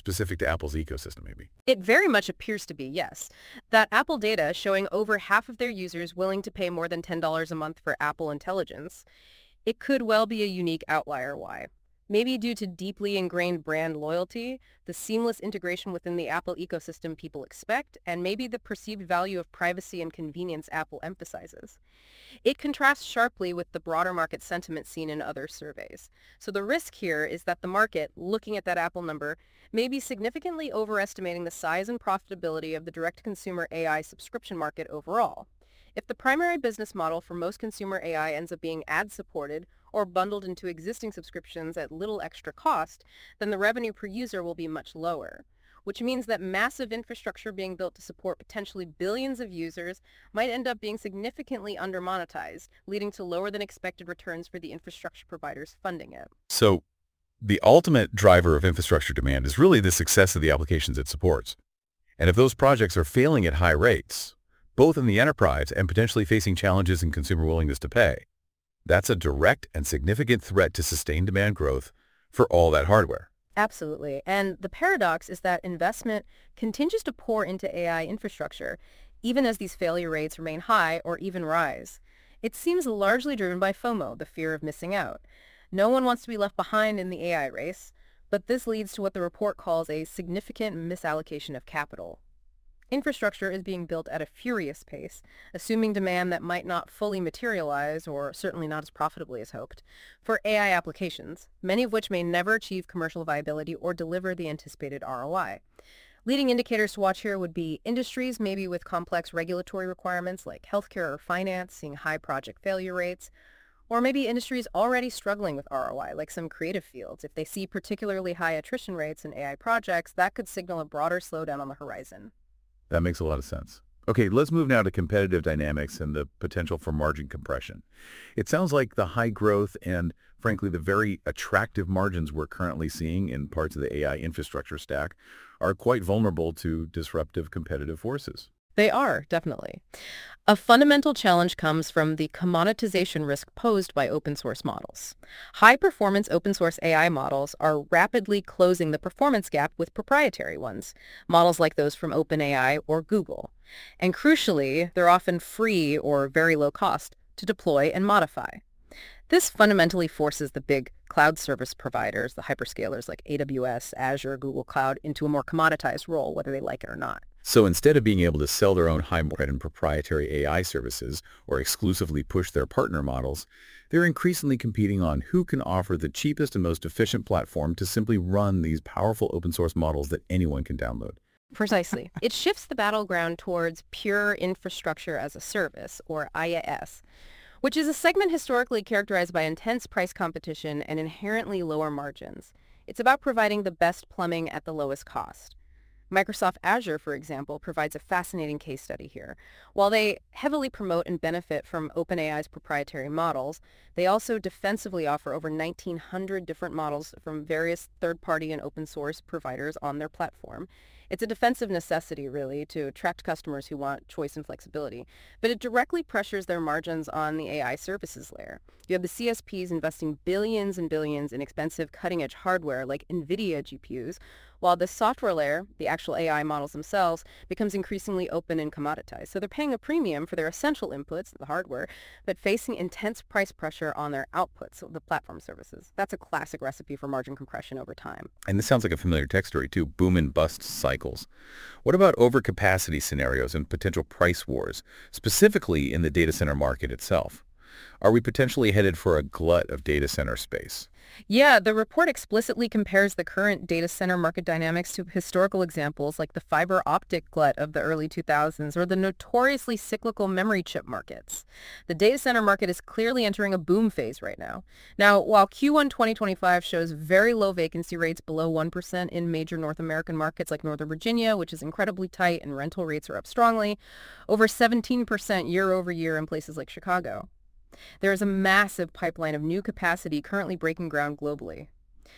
specific to Apple's ecosystem, maybe? It very much appears to be, yes. That Apple data showing over half of their users willing to pay more than ten dollars a month for Apple Intelligence, it could well be a unique outlier. Why? Maybe due to deeply ingrained brand loyalty, the seamless integration within the Apple ecosystem people expect, and maybe the perceived value of privacy and convenience Apple emphasizes. It contrasts sharply with the broader market sentiment seen in other surveys. So the risk here is that the market, looking at that Apple number, may be significantly overestimating the size and profitability of the direct-to-consumer A I subscription market overall. If the primary business model for most consumer A I ends up being ad-supported or bundled into existing subscriptions at little extra cost, then the revenue per user will be much lower, which means that massive infrastructure being built to support potentially billions of users might end up being significantly under-monetized, leading to lower than expected returns for the infrastructure providers funding it. So the ultimate driver of infrastructure demand is really the success of the applications it supports. And if those projects are failing at high rates, both in the enterprise and potentially facing challenges in consumer willingness to pay, that's a direct and significant threat to sustained demand growth for all that hardware. Absolutely. And the paradox is that investment continues to pour into A I infrastructure, even as these failure rates remain high or even rise. It seems largely driven by FOMO, the fear of missing out. No one wants to be left behind in the A I race, but this leads to what the report calls a significant misallocation of capital. Infrastructure is being built at a furious pace, assuming demand that might not fully materialize, or certainly not as profitably as hoped, for A I applications, many of which may never achieve commercial viability or deliver the anticipated R O I. Leading indicators to watch here would be industries maybe with complex regulatory requirements like healthcare or finance, seeing high project failure rates, or maybe industries already struggling with R O I, like some creative fields. If they see particularly high attrition rates in A I projects, that could signal a broader slowdown on the horizon. That makes a lot of sense. Okay, let's move now to competitive dynamics and the potential for margin compression. It sounds like the high growth and, frankly, the very attractive margins we're currently seeing in parts of the A I infrastructure stack are quite vulnerable to disruptive competitive forces. They are, definitely. A fundamental challenge comes from the commoditization risk posed by open source models. High-performance open source A I models are rapidly closing the performance gap with proprietary ones, models like those from OpenAI or Google. And crucially, they're often free or very low cost to deploy and modify. This fundamentally forces the big cloud service providers, the hyperscalers like A W S, Azure, Google Cloud, into a more commoditized role, whether they like it or not. So instead of being able to sell their own high-margin and proprietary A I services or exclusively push their partner models, they're increasingly competing on who can offer the cheapest and most efficient platform to simply run these powerful open source models that anyone can download. Precisely. It shifts the battleground towards pure infrastructure as a service, or I A S, which is a segment historically characterized by intense price competition and inherently lower margins. It's about providing the best plumbing at the lowest cost. Microsoft Azure, for example, provides a fascinating case study here. While they heavily promote and benefit from OpenAI's proprietary models, they also defensively offer over nineteen hundred different models from various third-party and open-source providers on their platform. It's a defensive necessity, really, to attract customers who want choice and flexibility, but it directly pressures their margins on the A I services layer. You have the C S Ps investing billions and billions in expensive cutting-edge hardware like NVIDIA G P Us, while the software layer, the actual A I models themselves, becomes increasingly open and commoditized. So they're paying a premium for their essential inputs, the hardware, but facing intense price pressure on their outputs, the platform services. That's a classic recipe for margin compression over time. And this sounds like a familiar tech story too, boom and bust cycles. What about overcapacity scenarios and potential price wars, specifically in the data center market itself? Are we potentially headed for a glut of data center space? Yeah, the report explicitly compares the current data center market dynamics to historical examples like the fiber optic glut of the early two thousands or the notoriously cyclical memory chip markets. The data center market is clearly entering a boom phase right now. Now, while Q one twenty twenty-five shows very low vacancy rates below one percent in major North American markets like Northern Virginia, which is incredibly tight and rental rates are up strongly, over seventeen percent year over year in places like Chicago. There is a massive pipeline of new capacity currently breaking ground globally.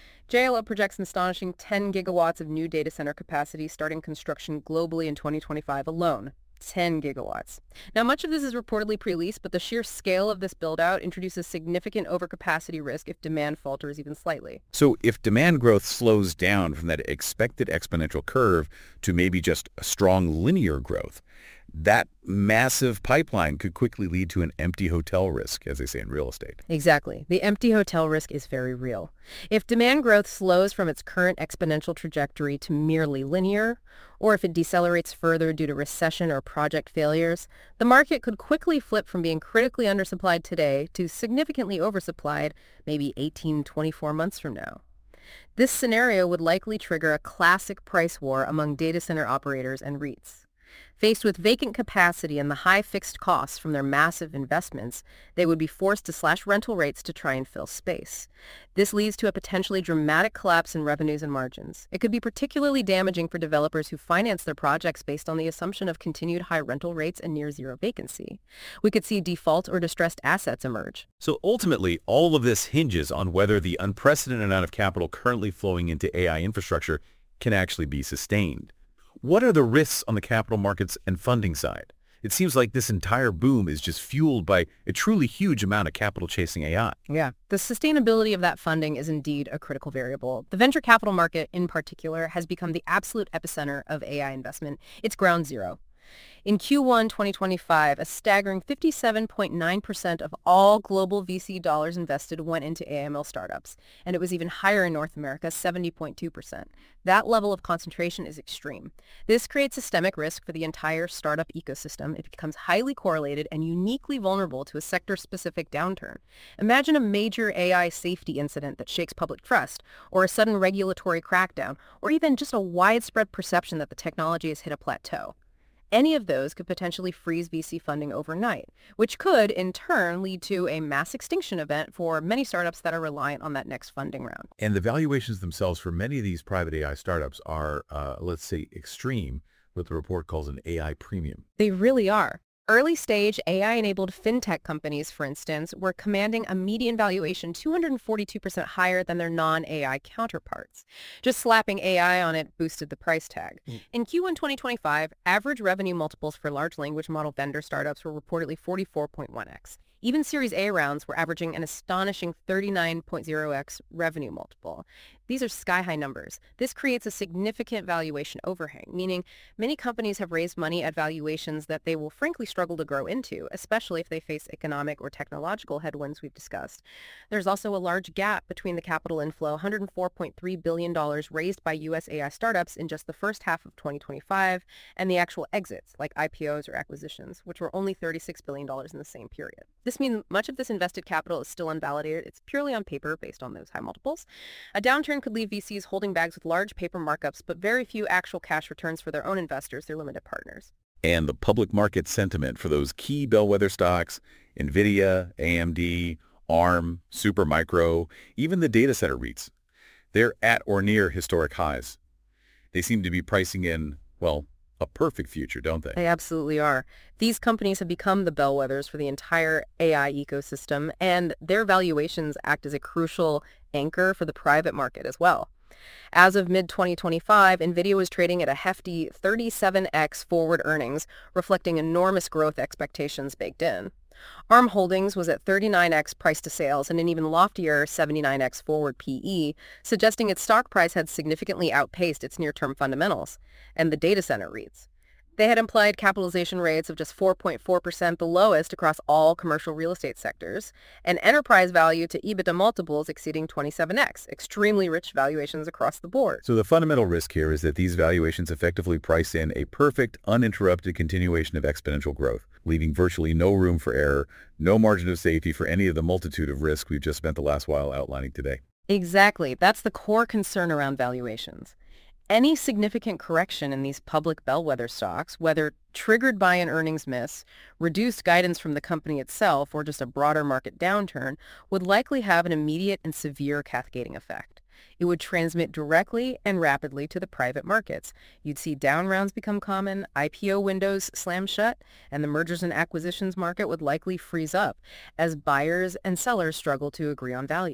J L L projects an astonishing ten gigawatts of new data center capacity starting construction globally in twenty twenty-five alone. ten gigawatts. Now, much of this is reportedly pre-leased, but the sheer scale of this build-out introduces significant overcapacity risk if demand falters even slightly. So if demand growth slows down from that expected exponential curve to maybe just a strong linear growth, that massive pipeline could quickly lead to an empty hotel risk, as they say in real estate. Exactly. The empty hotel risk is very real. If demand growth slows from its current exponential trajectory to merely linear, or if it decelerates further due to recession or project failures, the market could quickly flip from being critically undersupplied today to significantly oversupplied maybe eighteen, twenty-four months from now. This scenario would likely trigger a classic price war among data center operators and REITs. Faced with vacant capacity and the high fixed costs from their massive investments, they would be forced to slash rental rates to try and fill space. This leads to a potentially dramatic collapse in revenues and margins. It could be particularly damaging for developers who finance their projects based on the assumption of continued high rental rates and near zero vacancy. We could see default or distressed assets emerge. So ultimately, all of this hinges on whether the unprecedented amount of capital currently flowing into A I infrastructure can actually be sustained. What are the risks on the capital markets and funding side? It seems like this entire boom is just fueled by a truly huge amount of capital chasing A I. Yeah, the sustainability of that funding is indeed a critical variable. The venture capital market, in particular, has become the absolute epicenter of A I investment. It's ground zero. In Q one twenty twenty-five, a staggering fifty-seven point nine percent of all global V C dollars invested went into A M L startups, and it was even higher in North America, seventy point two percent. That level of concentration is extreme. This creates systemic risk for the entire startup ecosystem. It becomes highly correlated and uniquely vulnerable to a sector-specific downturn. Imagine a major A I safety incident that shakes public trust, or a sudden regulatory crackdown, or even just a widespread perception that the technology has hit a plateau. Any of those could potentially freeze V C funding overnight, which could, in turn, lead to a mass extinction event for many startups that are reliant on that next funding round. And the valuations themselves for many of these private A I startups are, uh, let's say, extreme, what the report calls an A I premium. They really are. Early-stage A I-enabled fintech companies, for instance, were commanding a median valuation two hundred forty-two percent higher than their non-A I counterparts. Just slapping A I on it boosted the price tag. Mm. In Q one twenty twenty-five, average revenue multiples for large language model vendor startups were reportedly forty-four point one x. Even Series A rounds were averaging an astonishing thirty-nine point zero x revenue multiple. These are sky-high numbers. This creates a significant valuation overhang, meaning many companies have raised money at valuations that they will frankly struggle to grow into, especially if they face economic or technological headwinds we've discussed. There's also a large gap between the capital inflow, one hundred four point three billion dollars raised by U S A I startups in just the first half of twenty twenty-five, and the actual exits, like I P Os or acquisitions, which were only thirty-six billion dollars in the same period. This means much of this invested capital is still unvalidated. It's purely on paper based on those high multiples. A downturn could leave V Cs holding bags with large paper markups, but very few actual cash returns for their own investors, their limited partners. And the public market sentiment for those key bellwether stocks, NVIDIA, A M D, ARM, Supermicro, even the data center REITs, they're at or near historic highs. They seem to be pricing in, well, a perfect future, don't they? They absolutely are. These companies have become the bellwethers for the entire A I ecosystem, and their valuations act as a crucial anchor for the private market as well. As of mid twenty twenty-five, NVIDIA was trading at a hefty thirty-seven x forward earnings, reflecting enormous growth expectations baked in. ARM Holdings was at thirty-nine x price to sales and an even loftier seventy-nine x forward P E, suggesting its stock price had significantly outpaced its near-term fundamentals. And the data center REITs. They had implied capitalization rates of just four point four percent, the lowest across all commercial real estate sectors, and enterprise value to EBITDA multiples exceeding twenty-seven x, extremely rich valuations across the board. So the fundamental risk here is that these valuations effectively price in a perfect, uninterrupted continuation of exponential growth, leaving virtually no room for error, no margin of safety for any of the multitude of risks we've just spent the last while outlining today. Exactly. That's the core concern around valuations. Any significant correction in these public bellwether stocks, whether triggered by an earnings miss, reduced guidance from the company itself, or just a broader market downturn, would likely have an immediate and severe cascading effect. It would transmit directly and rapidly to the private markets. You'd see down rounds become common, I P O windows slam shut, and the mergers and acquisitions market would likely freeze up as buyers and sellers struggle to agree on value.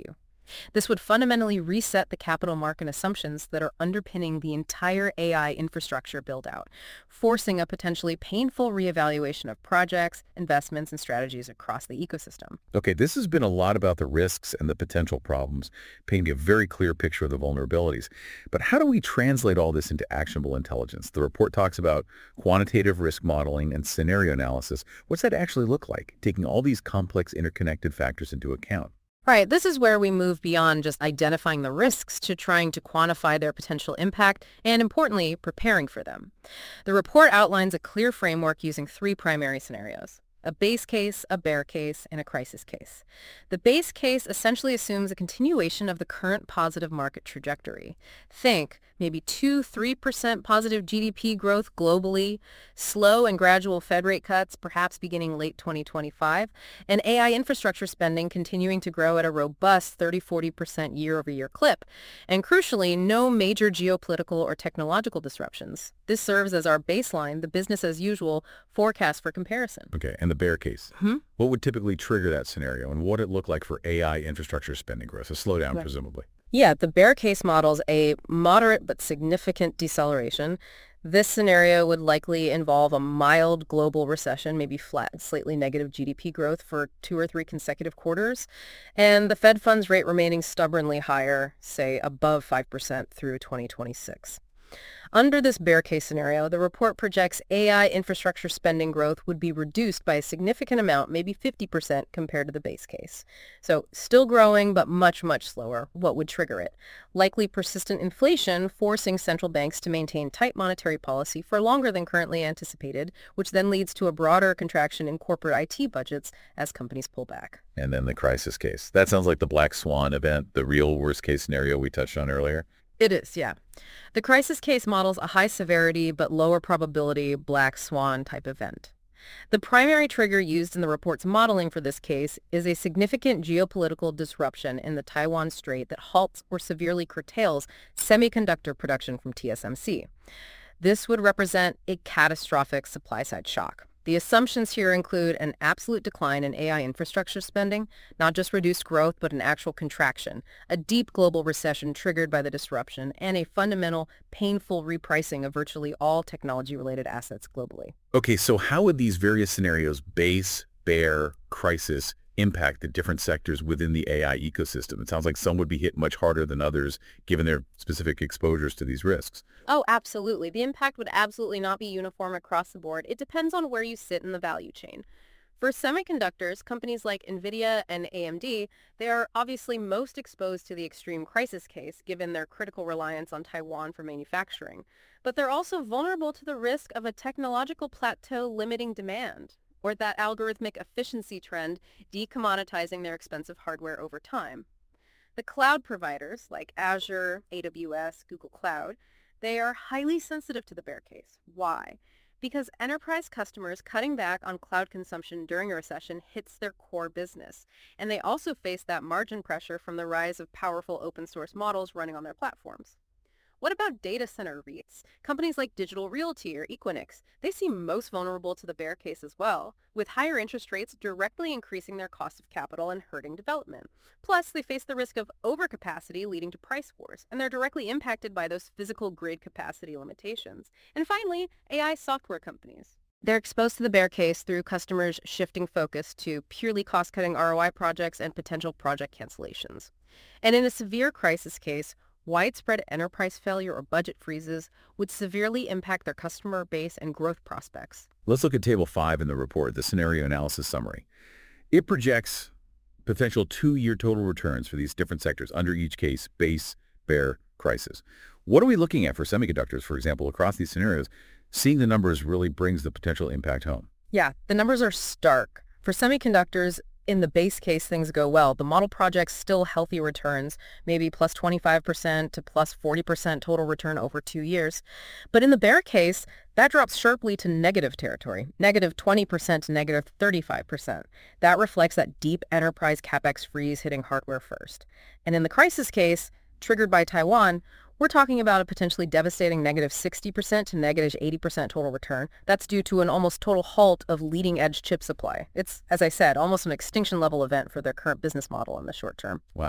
This would fundamentally reset the capital market assumptions that are underpinning the entire A I infrastructure build-out, forcing a potentially painful reevaluation of projects, investments, and strategies across the ecosystem. Okay, this has been a lot about the risks and the potential problems, painting a very clear picture of the vulnerabilities. But how do we translate all this into actionable intelligence? The report talks about quantitative risk modeling and scenario analysis. What's that actually look like, taking all these complex interconnected factors into account? Right, this is where we move beyond just identifying the risks to trying to quantify their potential impact and, importantly, preparing for them. The report outlines a clear framework using three primary scenarios: a base case, a bear case, and a crisis case. The base case essentially assumes a continuation of the current positive market trajectory. Think maybe two to three percent positive G D P growth globally, slow and gradual Fed rate cuts, perhaps beginning late twenty twenty-five, and A I infrastructure spending continuing to grow at a robust thirty to forty percent year-over-year clip. And crucially, no major geopolitical or technological disruptions. This serves as our baseline, the business-as-usual forecast for comparison. Okay, and the bear case. Hmm? What would typically trigger that scenario, and what would it look like for A I infrastructure spending growth? A slowdown, Right. presumably. Yeah, the bear case models a moderate but significant deceleration. This scenario would likely involve a mild global recession, maybe flat, slightly negative G D P growth for two or three consecutive quarters, and the Fed funds rate remaining stubbornly higher, say above five percent through twenty twenty-six. Under this bear case scenario, the report projects A I infrastructure spending growth would be reduced by a significant amount, maybe fifty percent compared to the base case. So still growing, but much, much slower. What would trigger it? Likely persistent inflation, forcing central banks to maintain tight monetary policy for longer than currently anticipated, which then leads to a broader contraction in corporate I T budgets as companies pull back. And then the crisis case. That sounds like the black swan event, the real worst-case scenario we touched on earlier. It is, yeah. The crisis case models a high severity but lower probability black swan type event. The primary trigger used in the report's modeling for this case is a significant geopolitical disruption in the Taiwan Strait that halts or severely curtails semiconductor production from T S M C. This would represent a catastrophic supply-side shock. The assumptions here include an absolute decline in A I infrastructure spending, not just reduced growth, but an actual contraction, a deep global recession triggered by the disruption, and a fundamental, painful repricing of virtually all technology-related assets globally. Okay, so how would these various scenarios, base, bear, crisis, impact the different sectors within the A I ecosystem? It sounds like some would be hit much harder than others, given their specific exposures to these risks. Oh, absolutely. The impact would absolutely not be uniform across the board. It depends on where you sit in the value chain. For semiconductors, companies like NVIDIA and A M D, they are obviously most exposed to the extreme crisis case, given their critical reliance on Taiwan for manufacturing. But they're also vulnerable to the risk of a technological plateau limiting demand, or that algorithmic efficiency trend decommoditizing their expensive hardware over time. The cloud providers like Azure, A W S, Google Cloud, they are highly sensitive to the bear case. Why? Because enterprise customers cutting back on cloud consumption during a recession hits their core business, and they also face that margin pressure from the rise of powerful open source models running on their platforms. What about data center REITs? Companies like Digital Realty or Equinix, they seem most vulnerable to the bear case as well, with higher interest rates directly increasing their cost of capital and hurting development. Plus, they face the risk of overcapacity leading to price wars, and they're directly impacted by those physical grid capacity limitations. And finally, A I software companies. They're exposed to the bear case through customers shifting focus to purely cost-cutting R O I projects and potential project cancellations. And in a severe crisis case, widespread enterprise failure or budget freezes would severely impact their customer base and growth prospects. Let's look at Table five in the report, the scenario analysis summary. It projects potential two-year total returns for these different sectors under each case, base, bear, crisis. What are we looking at for semiconductors, for example, across these scenarios? Seeing the numbers really brings the potential impact home. Yeah, the numbers are stark. For semiconductors, in the base case, things go well. The model projects still healthy returns, maybe plus twenty-five percent to plus forty percent total return over two years. But in the bear case, that drops sharply to negative territory, negative twenty percent to negative thirty-five percent. That reflects that deep enterprise CapEx freeze hitting hardware first. And in the crisis case, triggered by Taiwan, we're talking about a potentially devastating negative sixty percent to negative eighty percent total return. That's due to an almost total halt of leading-edge chip supply. It's, as I said, almost an extinction-level event for their current business model in the short term. Wow.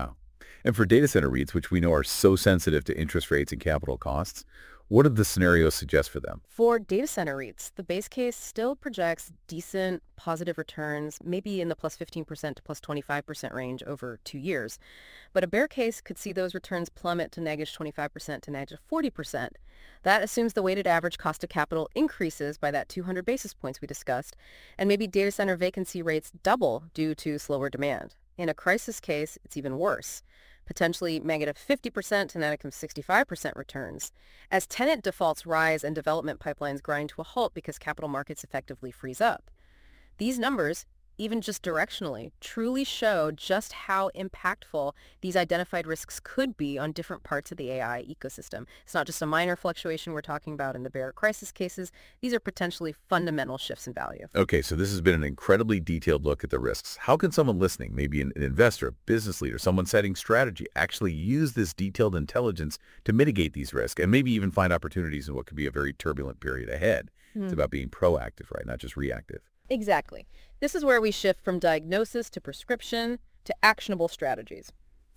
And for data center REITs, which we know are so sensitive to interest rates and capital costs, what do the scenarios suggest for them? For data center REITs, the base case still projects decent positive returns, maybe in the plus fifteen percent to plus twenty-five percent range over two years. But a bear case could see those returns plummet to negative twenty-five percent to negative forty percent. That assumes the weighted average cost of capital increases by that two hundred basis points we discussed, and maybe data center vacancy rates double due to slower demand. In a crisis case, it's even worse, potentially negative fifty percent to negative sixty-five percent returns, as tenant defaults rise and development pipelines grind to a halt because capital markets effectively freeze up. These numbers, even just directionally, truly show just how impactful these identified risks could be on different parts of the A I ecosystem. It's not just a minor fluctuation we're talking about in the bear crisis cases. These are potentially fundamental shifts in value. Okay, so this has been an incredibly detailed look at the risks. How can someone listening, maybe an, an investor, a business leader, someone setting strategy, actually use this detailed intelligence to mitigate these risks and maybe even find opportunities in what could be a very turbulent period ahead? Hmm. It's about being proactive, right? Not just reactive. Exactly. This is where we shift from diagnosis to prescription to actionable strategies.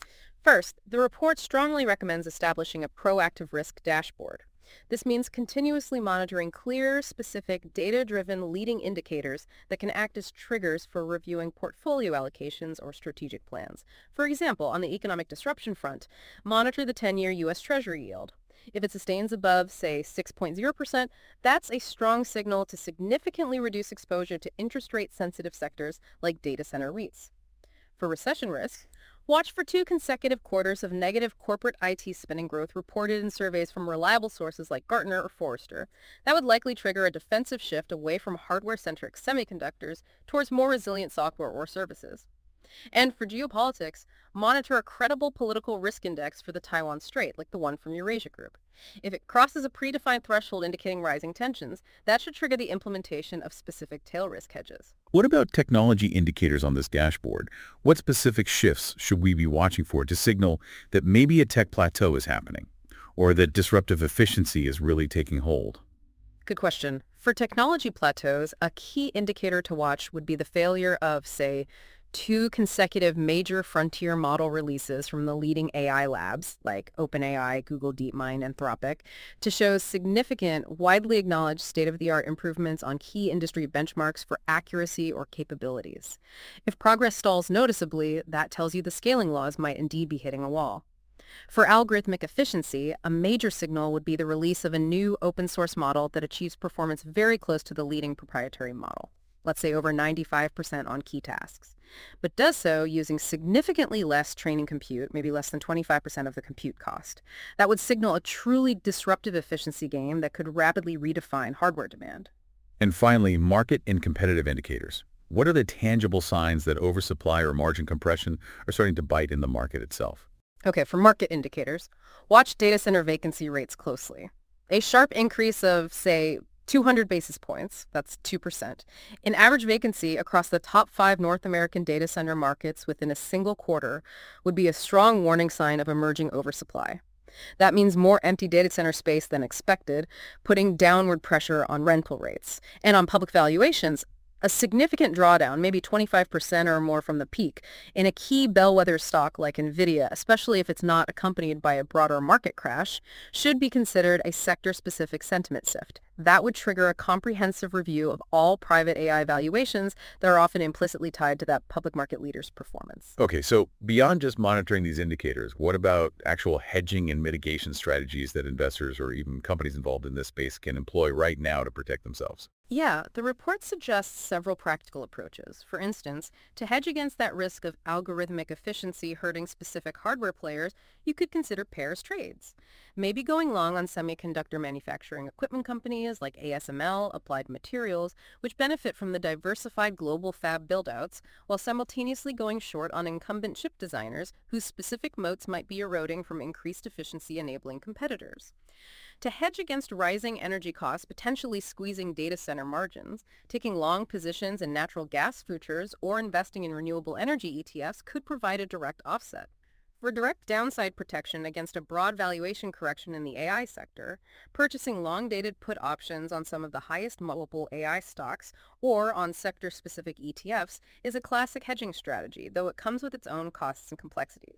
First, the report strongly recommends establishing a proactive risk dashboard. This means continuously monitoring clear, specific, data-driven leading indicators that can act as triggers for reviewing portfolio allocations or strategic plans. For example, on the economic disruption front, monitor the ten-year U S Treasury yield. If it sustains above, say, six point zero percent, that's a strong signal to significantly reduce exposure to interest rate-sensitive sectors like data center REITs. For recession risk, watch for two consecutive quarters of negative corporate I T spending growth reported in surveys from reliable sources like Gartner or Forrester. That would likely trigger a defensive shift away from hardware-centric semiconductors towards more resilient software or services. And for geopolitics, monitor a credible political risk index for the Taiwan Strait, like the one from Eurasia Group. If it crosses a predefined threshold indicating rising tensions, that should trigger the implementation of specific tail risk hedges. What about technology indicators on this dashboard? What specific shifts should we be watching for to signal that maybe a tech plateau is happening, or that disruptive efficiency is really taking hold? Good question. For technology plateaus, a key indicator to watch would be the failure of, say, two consecutive major frontier model releases from the leading A I labs, like OpenAI, Google DeepMind, Anthropic, to show significant, widely acknowledged state-of-the-art improvements on key industry benchmarks for accuracy or capabilities. If progress stalls noticeably, that tells you the scaling laws might indeed be hitting a wall. For algorithmic efficiency, a major signal would be the release of a new open-source model that achieves performance very close to the leading proprietary model, let's say over ninety-five percent on key tasks, but does so using significantly less training compute, maybe less than twenty-five percent of the compute cost. That would signal a truly disruptive efficiency gain that could rapidly redefine hardware demand. And finally, market and competitive indicators. What are the tangible signs that oversupply or margin compression are starting to bite in the market itself? Okay, for market indicators, watch data center vacancy rates closely. A sharp increase of, say, two hundred basis points, that's two percent, in average vacancy across the top five North American data center markets within a single quarter would be a strong warning sign of emerging oversupply. That means more empty data center space than expected, putting downward pressure on rental rates. And on public valuations, a significant drawdown, maybe twenty-five percent or more from the peak, in a key bellwether stock like NVIDIA, especially if it's not accompanied by a broader market crash, should be considered a sector-specific sentiment shift. That would trigger a comprehensive review of all private A I valuations that are often implicitly tied to that public market leader's performance. Okay, so beyond just monitoring these indicators, what about actual hedging and mitigation strategies that investors or even companies involved in this space can employ right now to protect themselves? Yeah, the report suggests several practical approaches. For instance, to hedge against that risk of algorithmic efficiency hurting specific hardware players, you could consider pairs trades. Maybe going long on semiconductor manufacturing equipment companies like A S M L, Applied Materials, which benefit from the diversified global fab buildouts, while simultaneously going short on incumbent chip designers whose specific moats might be eroding from increased efficiency enabling competitors. To hedge against rising energy costs, potentially squeezing data center margins, taking long positions in natural gas futures or investing in renewable energy E T Fs could provide a direct offset. For direct downside protection against a broad valuation correction in the A I sector, purchasing long-dated put options on some of the highest multiple A I stocks or on sector-specific E T Fs is a classic hedging strategy, though it comes with its own costs and complexities.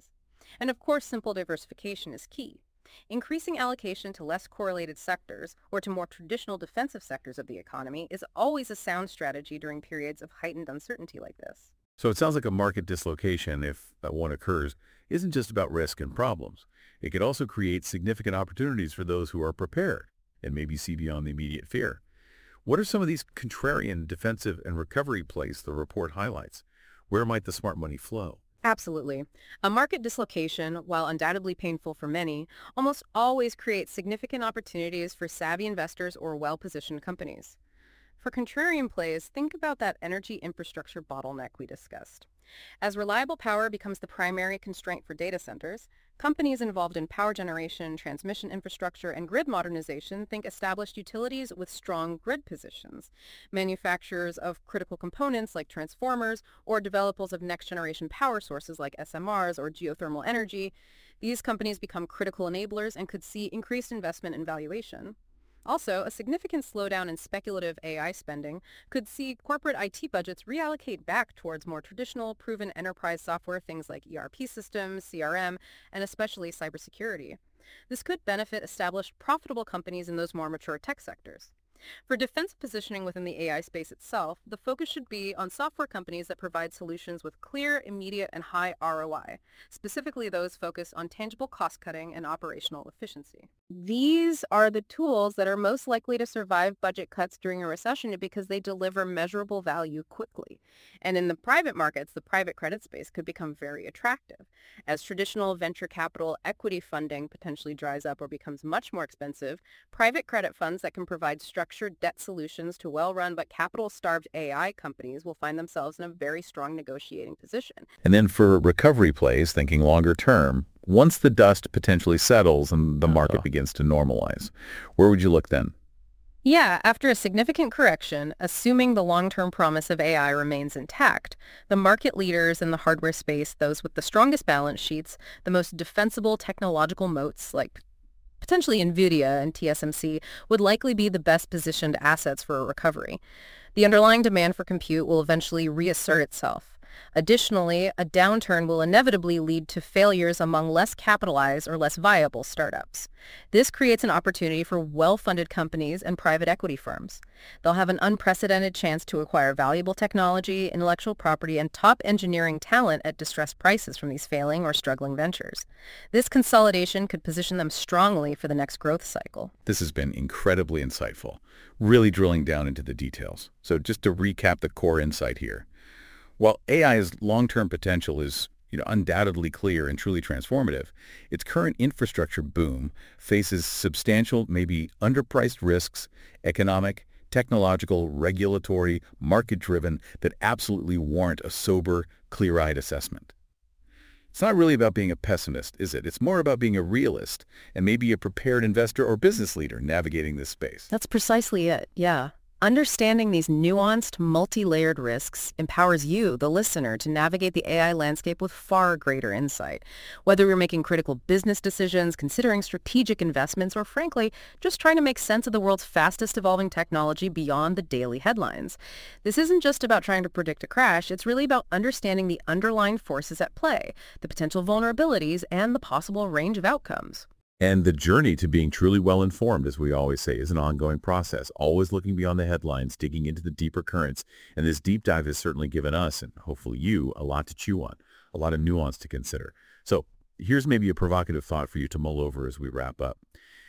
And of course, simple diversification is key. Increasing allocation to less correlated sectors or to more traditional defensive sectors of the economy is always a sound strategy during periods of heightened uncertainty like this. So it sounds like a market dislocation, if uh, one occurs, isn't just about risk and problems. It could also create significant opportunities for those who are prepared and maybe see beyond the immediate fear. What are some of these contrarian, defensive, and recovery plays the report highlights? Where might the smart money flow? Absolutely. A market dislocation, while undoubtedly painful for many, almost always creates significant opportunities for savvy investors or well-positioned companies. For contrarian plays, think about that energy infrastructure bottleneck we discussed. As reliable power becomes the primary constraint for data centers, companies involved in power generation, transmission infrastructure, and grid modernization think established utilities with strong grid positions. Manufacturers of critical components like transformers or developers of next-generation power sources like S M Rs or geothermal energy, these companies become critical enablers and could see increased investment and valuation. Also, a significant slowdown in speculative A I spending could see corporate I T budgets reallocate back towards more traditional, proven enterprise software, things like E R P systems, C R M, and especially cybersecurity. This could benefit established, profitable companies in those more mature tech sectors. For defensive positioning within the A I space itself, the focus should be on software companies that provide solutions with clear, immediate, and high R O I, specifically those focused on tangible cost-cutting and operational efficiency. These are the tools that are most likely to survive budget cuts during a recession because they deliver measurable value quickly. And in the private markets, the private credit space could become very attractive. As traditional venture capital equity funding potentially dries up or becomes much more expensive, private credit funds that can provide structured debt solutions to well-run but capital-starved A I companies will find themselves in a very strong negotiating position. And then for recovery plays, thinking longer term, once the dust potentially settles and the market Uh-huh. begins to normalize, where would you look then? Yeah, after a significant correction, assuming the long-term promise of A I remains intact, the market leaders in the hardware space, those with the strongest balance sheets, the most defensible technological moats like potentially NVIDIA and T S M C, would likely be the best positioned assets for a recovery. The underlying demand for compute will eventually reassert itself. Additionally, a downturn will inevitably lead to failures among less capitalized or less viable startups. This creates an opportunity for well-funded companies and private equity firms. They'll have an unprecedented chance to acquire valuable technology, intellectual property, and top engineering talent at distressed prices from these failing or struggling ventures. This consolidation could position them strongly for the next growth cycle. This has been incredibly insightful, really drilling down into the details. So just to recap the core insight here. While A I's long-term potential is you know, undoubtedly clear and truly transformative, its current infrastructure boom faces substantial, maybe underpriced risks, economic, technological, regulatory, market-driven, that absolutely warrant a sober, clear-eyed assessment. It's not really about being a pessimist, is it? It's more about being a realist and maybe a prepared investor or business leader navigating this space. That's precisely it, yeah. Understanding these nuanced, multi-layered risks empowers you, the listener, to navigate the A I landscape with far greater insight. Whether you're making critical business decisions, considering strategic investments, or frankly, just trying to make sense of the world's fastest evolving technology beyond the daily headlines. This isn't just about trying to predict a crash, it's really about understanding the underlying forces at play, the potential vulnerabilities, and the possible range of outcomes. And the journey to being truly well-informed, as we always say, is an ongoing process, always looking beyond the headlines, digging into the deeper currents. And this deep dive has certainly given us, and hopefully you, a lot to chew on, a lot of nuance to consider. So here's maybe a provocative thought for you to mull over as we wrap up.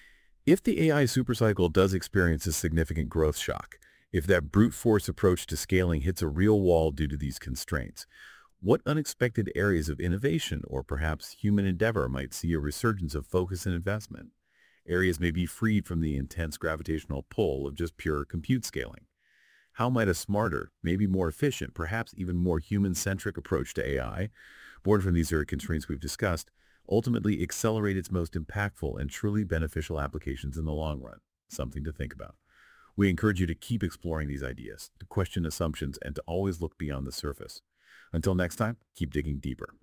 If the A I supercycle does experience a significant growth shock, if that brute force approach to scaling hits a real wall due to these constraints, what unexpected areas of innovation or perhaps human endeavor might see a resurgence of focus and investment? Areas may be freed from the intense gravitational pull of just pure compute scaling. How might a smarter, maybe more efficient, perhaps even more human-centric approach to A I, born from these very constraints we've discussed, ultimately accelerate its most impactful and truly beneficial applications in the long run? Something to think about. We encourage you to keep exploring these ideas, to question assumptions, and to always look beyond the surface. Until next time, keep digging deeper.